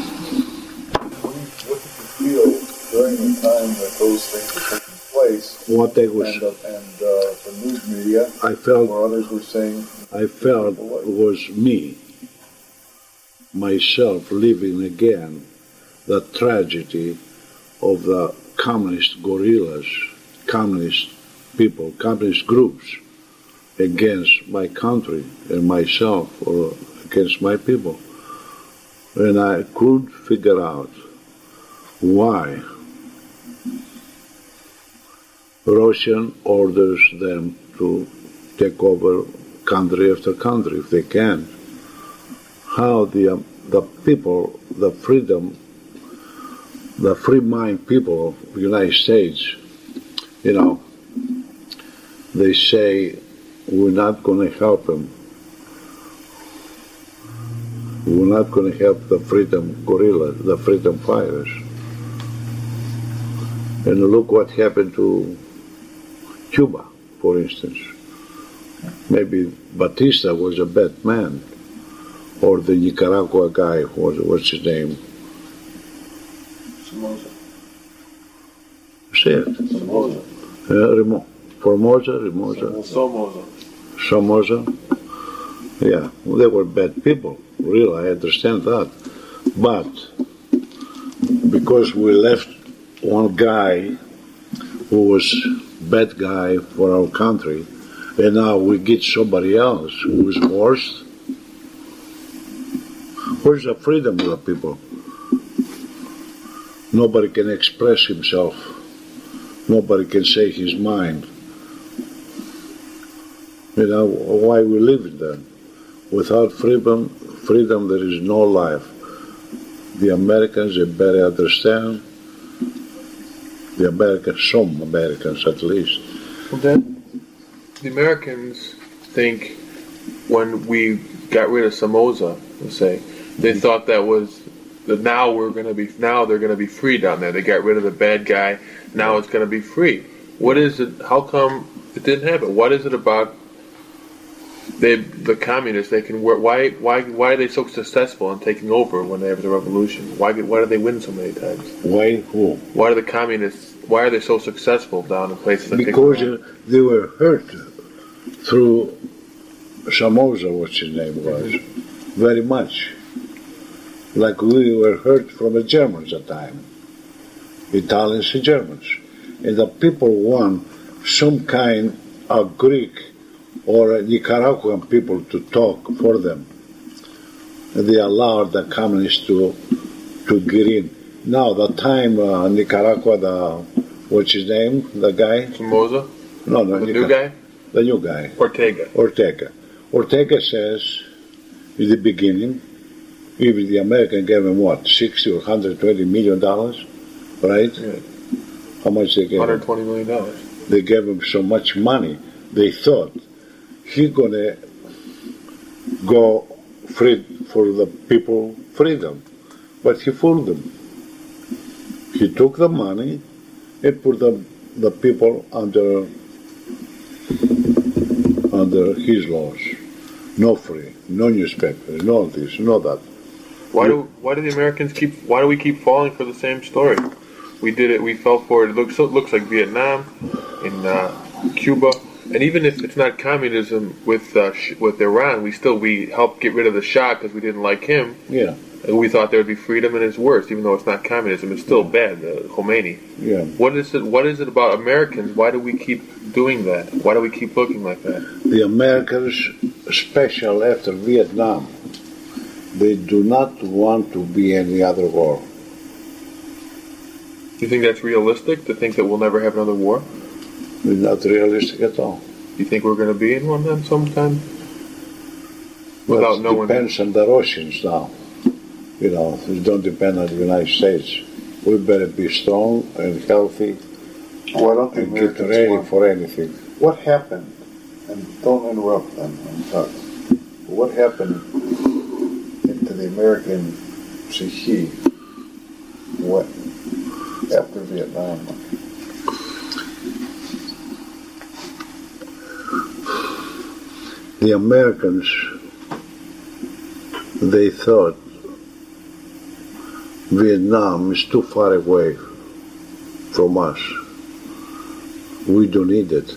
What did you feel during the time that those things were taking place? What they was, and the news media, I felt, where others were saying, I felt it was me, myself, living again the tragedy of the communist guerrillas, communist people, communist groups against my country and myself, or against my people. And I could figure out why Russian orders them to take over country after country if they can. How the people, the freedom, the free mind people of the United States, you know, they say we're not going to help them. We're not going to help the freedom guerrillas, the freedom fighters. And look what happened to Cuba, for instance. Maybe Batista was a bad man, or the Nicaragua guy, what's his name? Somoza. Say it. Somoza. Somoza. Yeah, well, they were bad people. Really, I understand that. But because we left one guy who was bad guy for our country, and now we get somebody else who is worse, where's the freedom of the people? Nobody can express himself. Nobody can say his mind. You know, why we live then? Without freedom there is no life. The Americans, they better understand. The Americans, some Americans at least. Well, then, the Americans think when we got rid of Somoza, let's say, they thought that was that now they're going to be free down there. They got rid of the bad guy. Now it's going to be free. What is it? How come it didn't happen? What is it about the communists? They can work. Why are they so successful in taking over when they have the revolution? Why do they win so many times? Why who? Why do the communists? Why are they so successful down in places like because they were hurt through Somoza, what his name was, very much. Like we were hurt from the Germans at the time, Italians and Germans. And the people want some kind of Greek or a Nicaraguan people to talk for them. And they allowed the communists to get in. Now, the time Nicaragua, what's his name, the guy? Somoza? No, the new guy? The new guy. Ortega says, in the beginning, even the American gave him what, $60 or $120 million, right? Yeah. How much they gave him? $120 million. They gave him so much money. They thought he's gonna go free for the people freedom, but he fooled them. He took the money and put the people under his laws. No free, no newspapers, no this, no that. Why do the Americans why do we keep falling for the same story? We did it, we fell for it. It looks like Vietnam, in Cuba, and even if it's not communism with Iran, we helped get rid of the Shah because we didn't like him. Yeah. And we thought there would be freedom, and it's worse, even though it's not communism. It's still bad, Khomeini. Yeah. What is it about Americans? Why do we keep doing that? Why do we keep looking like that? The Americans, especially after Vietnam, they do not want to be in the other war. Do you think that's realistic, to think that we'll never have another war? It's not realistic at all. Do you think we're going to be in one then sometime? Without knowing. It depends on the Russians now. You know, it don't depend on the United States. We better be strong and healthy and get ready for anything. What happened, and don't interrupt them, what happened to the American psyche after Vietnam? The Americans, they thought Vietnam is too far away from us. We don't need it.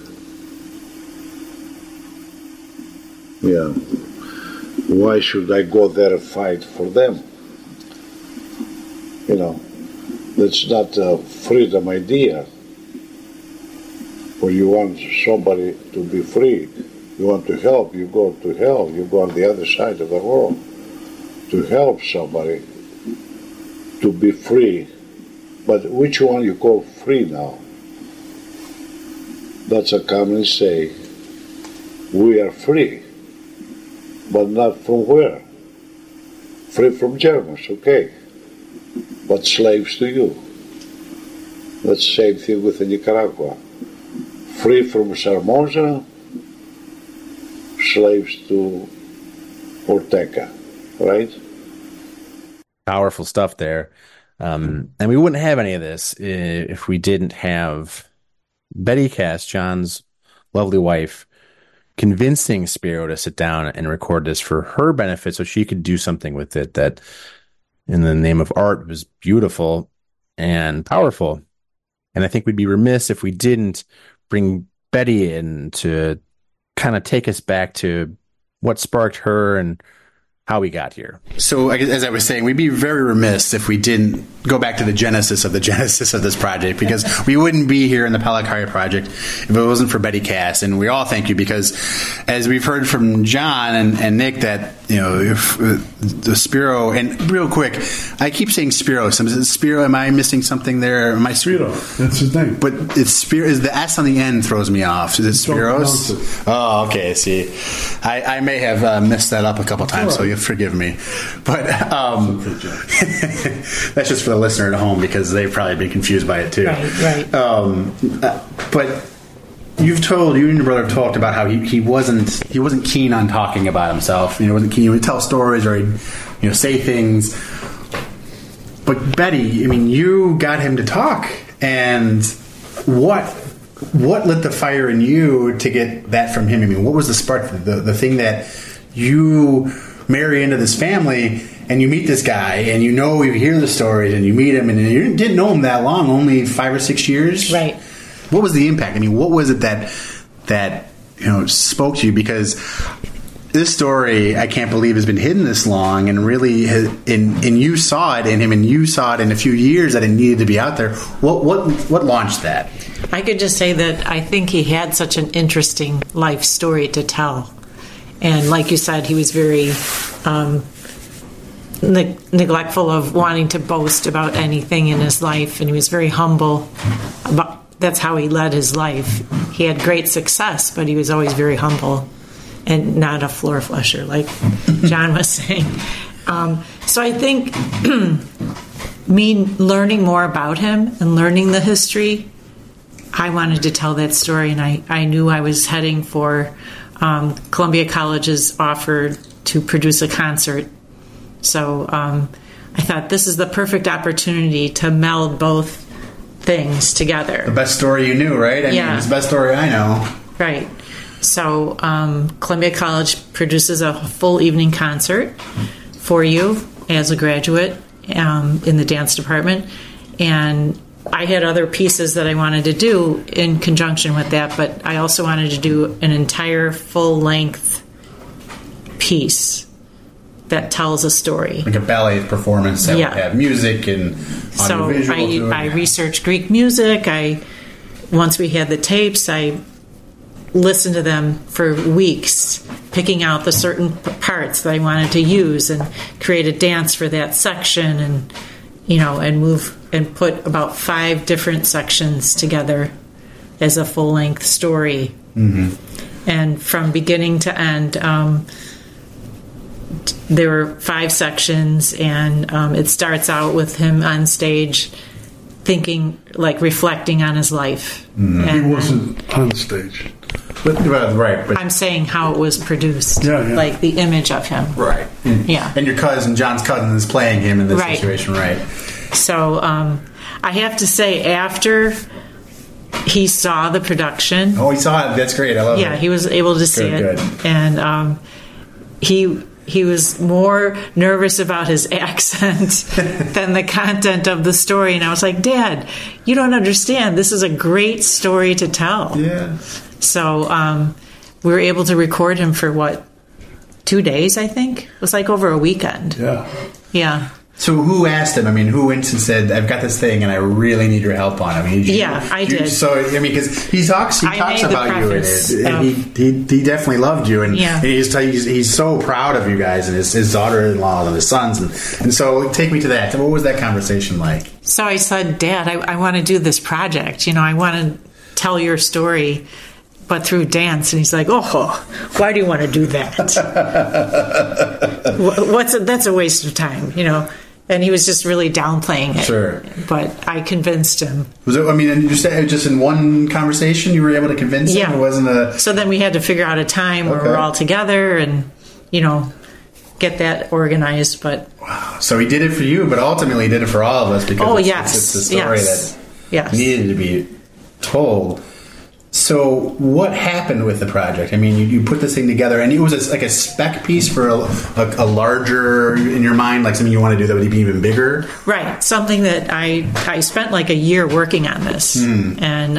Yeah. Why should I go there and fight for them? You know, that's not a freedom idea. When you want somebody to be free, you want to help, you go to hell, you go on the other side of the world to help somebody to be free. But which one you call free now? That's a common say. we are free. But not from where? Free from Germans, okay. But slaves to you. That's the same thing with Nicaragua. Free from Somoza, slaves to Ortega, right? Powerful stuff there. And we wouldn't have any of this if we didn't have Betty Cass, John's lovely wife, convincing Spiro to sit down and record this for her benefit so she could do something with it that, in the name of art, was beautiful and powerful. And I think we'd be remiss if we didn't bring Betty in to kind of take us back to what sparked her and how we got here. So, as I was saying, we'd be very remiss if we didn't go back to the genesis of this project, because we wouldn't be here in the Palakari project if it wasn't for Betty Cass. And we all thank you, because as we've heard from John and Nick, that, you know, if the Spiro, and real quick, I keep saying Spiro. So is it Spiro? Am I missing something there? Am I Spiro, that's his name. But it's Spiro. Is the S on the end throws me off? Is it Spiros? Oh, okay. See, I may have messed that up a couple times, so you'll forgive me. But that's just for the listener at home, because they've probably been confused by it too. Right. But you and your brother have talked about how he wasn't keen on talking about himself. You know, wasn't keen to tell stories or say things. But Betty, I mean, you got him to talk, and what lit the fire in you to get that from him? I mean, what was the spark, the thing that you marry into this family, and you meet this guy, and you hear the stories, and you meet him, and you didn't know him that long, only 5 or 6 years, right? What was the impact? I mean, what was it that spoke to you? Because this story, I can't believe, has been hidden this long, and really, and you saw it in him, and you saw it in a few years that it needed to be out there. What launched that? I could just say that I think he had such an interesting life story to tell. And like you said, he was very neglectful of wanting to boast about anything in his life, and he was very humble. That's how he led his life. He had great success, but he was always very humble and not a floor flusher, like John was saying. So I think me learning more about him and learning the history, I wanted to tell that story, and I knew I was heading for Columbia College's offer to produce a concert. So I thought this is the perfect opportunity to meld both things together. The best story you knew, right? I mean, it's the best story I know. Right. So Columbia College produces a full evening concert for you as a graduate in the dance department. And I had other pieces that I wanted to do in conjunction with that, but I also wanted to do an entire full-length piece that tells a story. Like a ballet performance that would have music and audiovisual. So I researched Greek music. Once we had the tapes, I listened to them for weeks, picking out the certain parts that I wanted to use and create a dance for that section, and move and put about 5 different sections together as a full-length story. Mm-hmm. And from beginning to end, there were 5 sections, and it starts out with him on stage thinking, like reflecting on his life. Mm-hmm. And he wasn't on stage. But I'm saying how it was produced, like the image of him. Right. Yeah. And your cousin, John's cousin, is playing him in this situation, right? So I have to say, after he saw the production... Oh, he saw it. That's great. I love it. Yeah, he was able to see it. Good. And he was more nervous about his accent than the content of the story. And I was like, Dad, you don't understand. This is a great story to tell. Yeah. So we were able to record him for 2 days, I think? It was like over a weekend. Yeah. So who asked him? I mean, who went and said, I've got this thing and I really need your help on it? I mean, I did. So, I mean, because he talks about you, and he definitely loved you, and he's so proud of you guys, and his daughter-in-law and his sons, and so take me to that. What was that conversation like? So I said, Dad, I want to do this project. I want to tell your story. but through dance. And he's like, oh, why do you want to do that? That's a waste of time, you know. And he was just really downplaying it. Sure. But I convinced him. Was it? I mean, and you said just in one conversation you were able to convince him? It wasn't a... So then we had to figure out a time where we're all together and, you know, get that organized. But wow. So he did it for you, but ultimately he did it for all of us because it's a story that needed to be told. So what happened with the project? I mean, you put this thing together, and it was like a spec piece for a larger, in your mind, like something you want to do that would be even bigger? Right. Something that I spent like a year working on this. And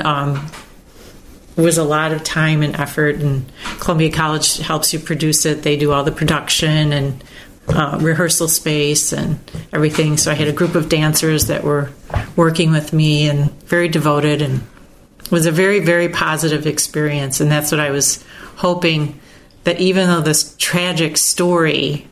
it was a lot of time and effort, and Columbia College helps you produce it. They do all the production and rehearsal space and everything. So I had a group of dancers that were working with me and very devoted, and it was a very, very positive experience. And that's what I was hoping, that even though this tragic story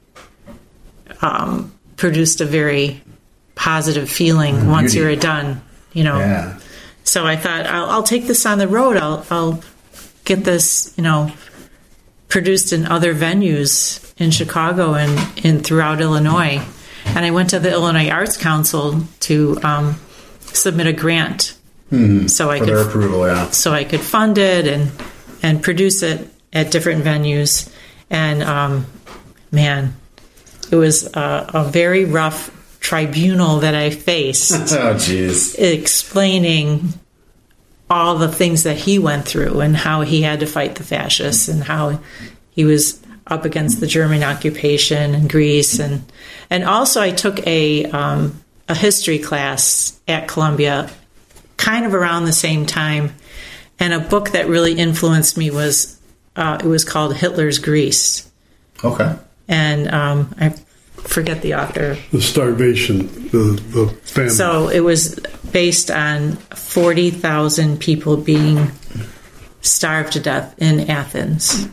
produced a very positive feeling once you're done, you know. Yeah. So I thought, I'll take this on the road. I'll get this, you know, produced in other venues in Chicago and throughout Illinois. And I went to the Illinois Arts Council to submit a grant. So I their approval, so I could fund it and produce it at different venues. And man, it was a very rough tribunal that I faced. Oh, jeez. Explaining all the things that he went through and how he had to fight the fascists and how he was up against the German occupation in Greece. And also I took a history class at Columbia kind of around the same time, and a book that really influenced me was it was called Hitler's Greece. Okay. And I forget the author. The starvation, the famine. So it was based on 40,000 people being starved to death in Athens.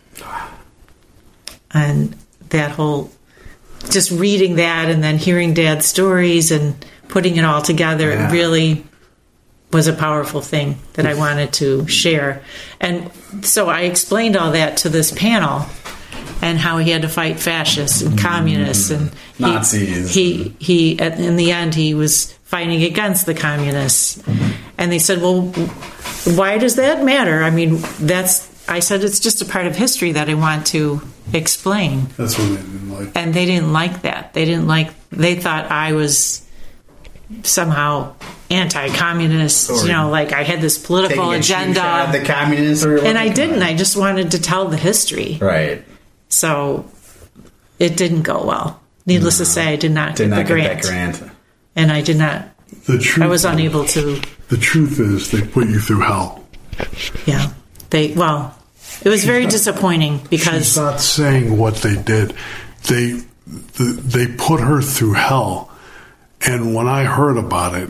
And that whole, just reading that and then hearing Dad's stories and putting it all together, it really was a powerful thing that I wanted to share. And so I explained all that to this panel and how he had to fight fascists and communists and Nazis. He in the end, he was fighting against the communists. And they said, well, why does that matter? I mean, I said, it's just a part of history that I want to explain. That's what they didn't like. And they didn't like that. They thought I was somehow anti-communist, you know, like I had this political agenda. The communists, and I didn't. I just wanted to tell the history. Right. So it didn't go well. Needless to say, I did not get the grant. That grant. And I did not. I was unable to. The truth is, they put you through hell. Yeah. It was very disappointing because she's not saying what they did. They put her through hell. And when I heard about it,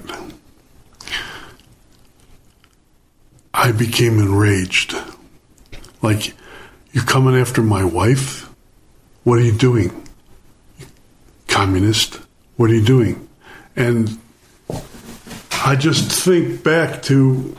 I became enraged. Like, you're coming after my wife? What are you doing? Communist, what are you doing? And I just think back to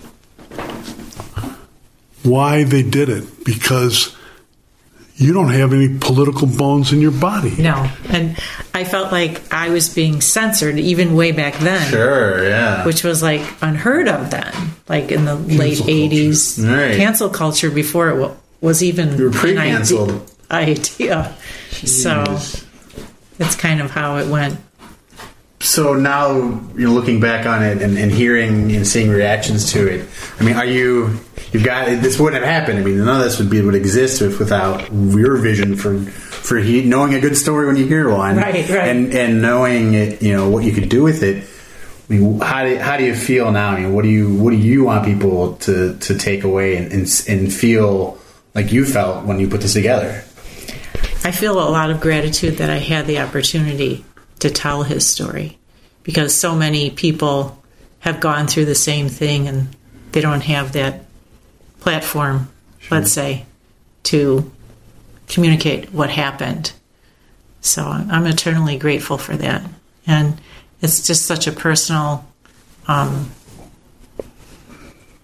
why they did it, because you don't have any political bones in your body. No. And I felt like I was being censored even way back then. Sure, yeah. Which was like unheard of then, like in the late 80s. Right. Cancel culture before it was even you were pre-canceled. an idea. Jeez. So that's kind of how it went. So now, you know, looking back on it and hearing and seeing reactions to it, I mean, this wouldn't have happened. I mean, none of this would exist without your vision for knowing a good story when you hear one, right, and knowing it, you know, what you could do with it. I mean, how do you feel now? I mean, what do you want people to take away and feel like you felt when you put this together? I feel a lot of gratitude that I had the opportunity to tell his story, because so many people have gone through the same thing and they don't have that platform, let's say, to communicate what happened. So I'm eternally grateful for that. And it's just such a personal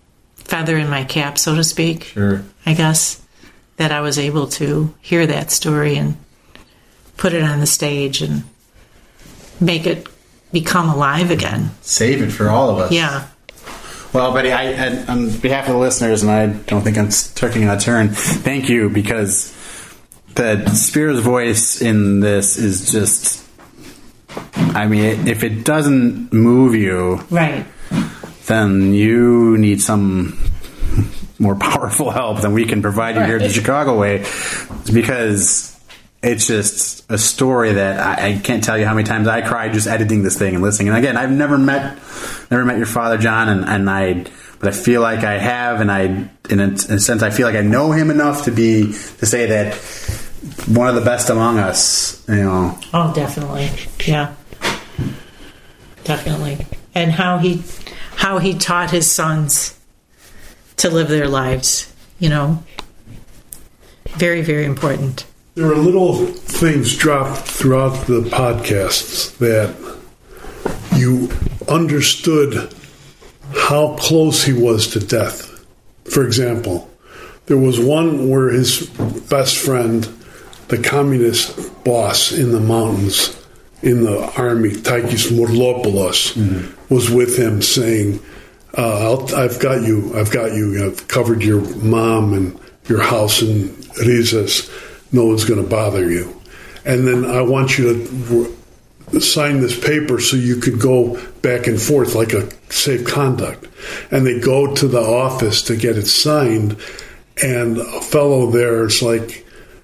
feather in my cap, so to speak. Sure. I guess that I was able to hear that story and put it on the stage and make it become alive again. Save it for all of us. Yeah. Well, Betty, on behalf of the listeners, and I don't think I'm taking a turn, thank you, because the Spears voice in this is just, I mean, if it doesn't move you, Right. then you need some more powerful help than we can provide you here at the Chicago Way, because it's just a story that I can't tell you how many times I cried just editing this thing and listening. And again, I've never met your father, John, but I feel like I have, and in a sense, I feel like I know him enough to say that one of the best among us, you know. Oh, definitely. Yeah. Definitely. And how he taught his sons to live their lives, you know. Very, very important. There are little things dropped throughout the podcasts that you understood how close he was to death. For example, there was one where his best friend, the communist boss in the mountains, in the army, Takis Morlopoulos, was with him saying, I've got you. I've covered your mom and your house in Rizas. No one's going to bother you. And then I want you to sign this paper so you could go back and forth like a safe conduct. And they go to the office to get it signed, and a fellow there is like,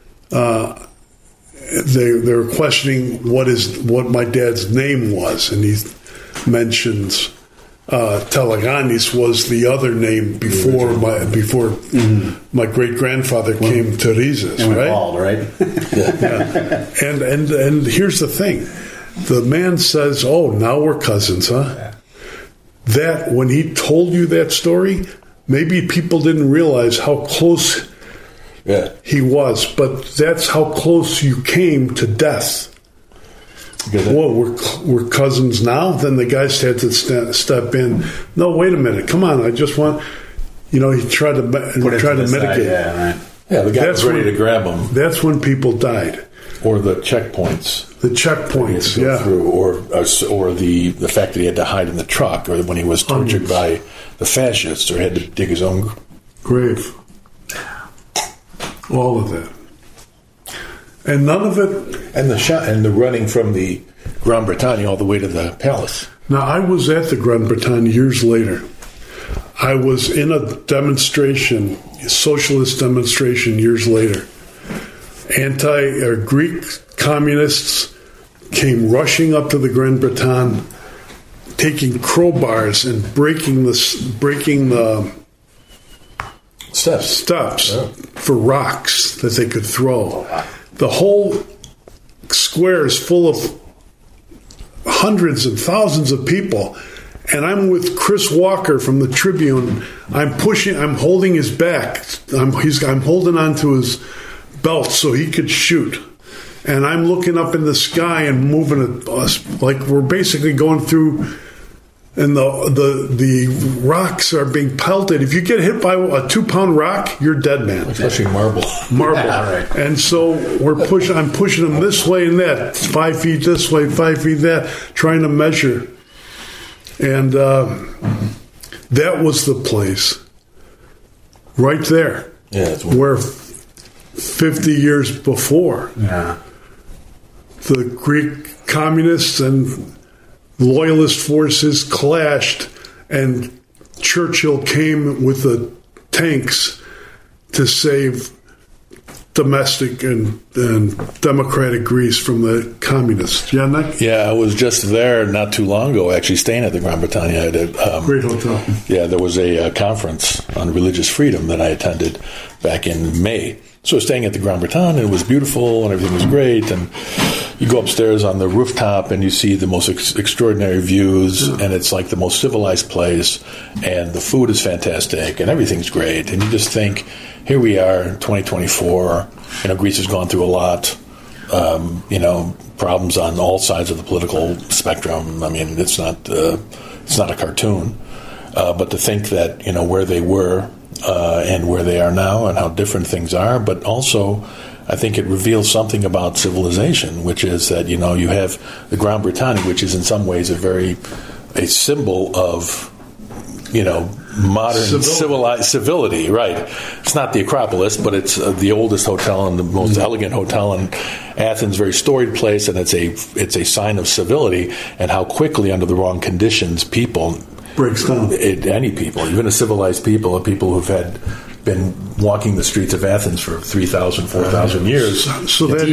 they're questioning what my dad's name was, and he mentions Telaganis was the other name before my great grandfather came to Rizas, right? Bald, right? Yeah. And here's the thing: the man says, "Oh, now we're cousins, huh?" Yeah. That when he told you that story, maybe people didn't realize how close he was, but that's how close you came to death. Whoa, we're cousins now? Then the guys had to step in. No, wait a minute. Come on. I just want, he tried to mitigate. Yeah, the guy was ready to grab him. That's when people died. Or the checkpoints. Through, or the fact that he had to hide in the truck, or when he was tortured by the fascists, or had to dig his own grave. All of that. And none of it... And the running from the Grand Bretagne all the way to the palace. Now, I was at the Grand Bretagne years later. I was in a demonstration, a socialist demonstration years later. Greek communists came rushing up to the Grand Bretagne, taking crowbars and breaking the steps for rocks that they could throw. The whole square is full of hundreds and thousands of people, and I'm with Chris Walker from the Tribune. I'm holding his back. I'm holding onto his belt so he could shoot. And I'm looking up in the sky and moving us like we're basically going through, and the rocks are being pelted. If you get hit by a 2-pound rock, you're dead, man. Especially marble. Yeah, right. And so I'm pushing them this way and that, 5 feet this way, 5 feet that, trying to measure. And that was the place, right there, where 50 years before, the Greek communists and loyalist forces clashed, and Churchill came with the tanks to save domestic and democratic Greece from the communists. Yeah, Nick? Yeah, I was just there not too long ago, actually staying at the Grand Bretagne. I had great hotel. Yeah, there was a conference on religious freedom that I attended back in May. So I was staying at the Grand Bretagne, and it was beautiful, and everything was great, and you go upstairs on the rooftop and you see the most extraordinary views, and it's like the most civilized place, and the food is fantastic, and everything's great. And you just think, here we are in 2024. Greece has gone through a lot. Problems on all sides of the political spectrum. I mean, it's not a cartoon. but to think that, where they were and where they are now and how different things are, but also I think it reveals something about civilization, which is that, you have the Grand Bretagne, which is in some ways a symbol of, modern civilized civility, right? It's not the Acropolis, but it's the oldest hotel and the most elegant hotel in Athens, very storied place, and it's a sign of civility and how quickly, under the wrong conditions, people breaks down. Any people, even a civilized people, people who've been walking the streets of Athens for 3,000, 4,000 years. So that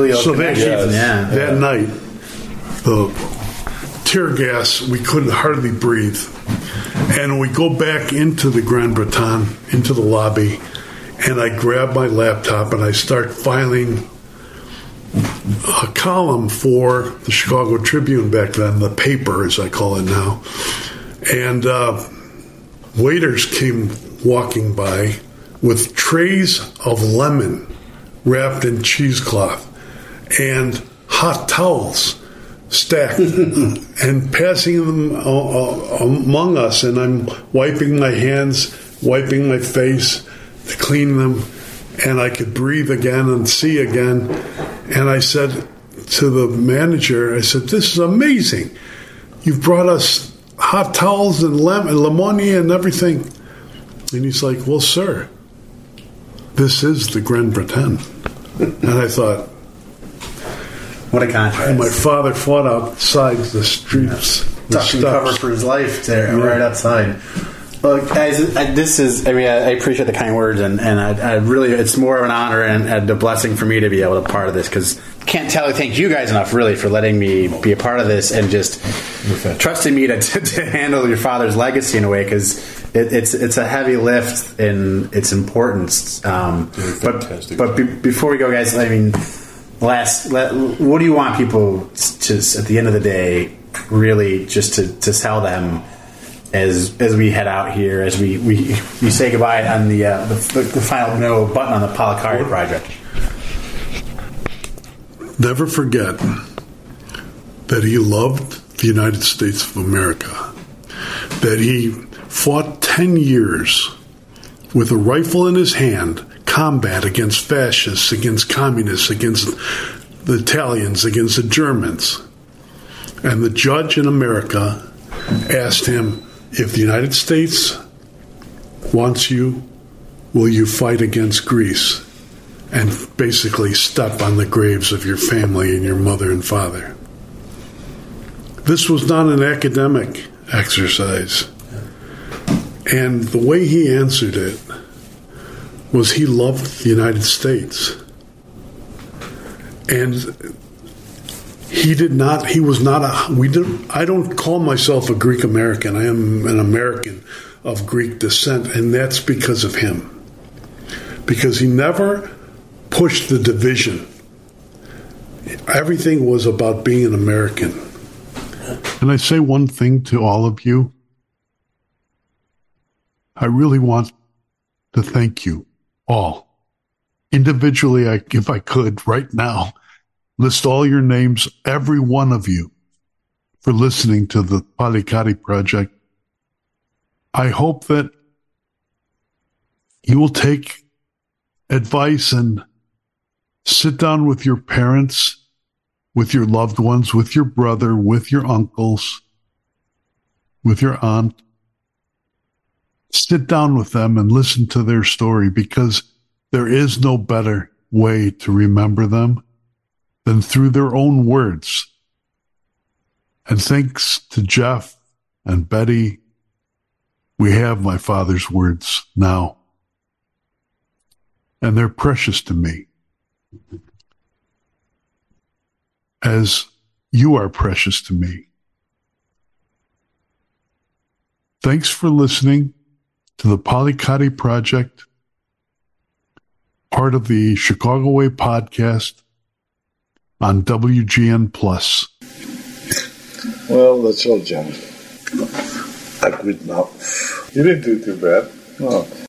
night, the tear gas, we couldn't hardly breathe. And we go back into the Grand Bretagne, into the lobby, and I grab my laptop and I start filing a column for the Chicago Tribune back then, the paper as I call it now. And waiters came walking by with trays of lemon wrapped in cheesecloth and hot towels stacked and passing them among us, and I'm wiping my hands, wiping my face to clean them, and I could breathe again and see again. And I said to the manager, I said, "This is amazing. You've brought us hot towels and lemony and everything." And he's like, "Well, sir, this is the Grand Bretagne." And I thought, what a contrast. And my father fought outside the streets. Ducking cover for his life there, right outside. Well, guys, I appreciate the kind words, and I really, it's more of an honor and a blessing for me to be able to be part of this, because I can't thank you guys enough, really, for letting me be a part of this and just trusting me to handle your father's legacy in a way, because it's a heavy lift in its importance. But before we go, guys, I mean, what do you want people to, at the end of the day, really just to tell them as we head out here, as we say goodbye on the final no button on the Palikari project? Never forget that he loved the United States of America, that he fought 10 years with a rifle in his hand, combat against fascists, against communists, against the Italians, against the Germans. And the judge in America asked him, if the United States wants you, will you fight against Greece and basically step on the graves of your family and your mother and father? This was not an academic exercise. And the way he answered it was he loved the United States. And I don't call myself a Greek American. I am an American of Greek descent, and that's because of him. Because he never pushed the division. Everything was about being an American. Can I say one thing to all of you? I really want to thank you all. Individually, if I could, right now, list all your names, every one of you, for listening to the Palikari Project. I hope that you will take advice and sit down with your parents, with your loved ones, with your brother, with your uncles, with your aunt. Sit down with them and listen to their story, because there is no better way to remember them than through their own words. And thanks to Jeff and Betty, we have my father's words now. And they're precious to me, as you are precious to me. Thanks for listening to the Palikari Project, part of the Chicago Way podcast on WGN+. Well, that's all, John. I quit now. You didn't do too bad. No.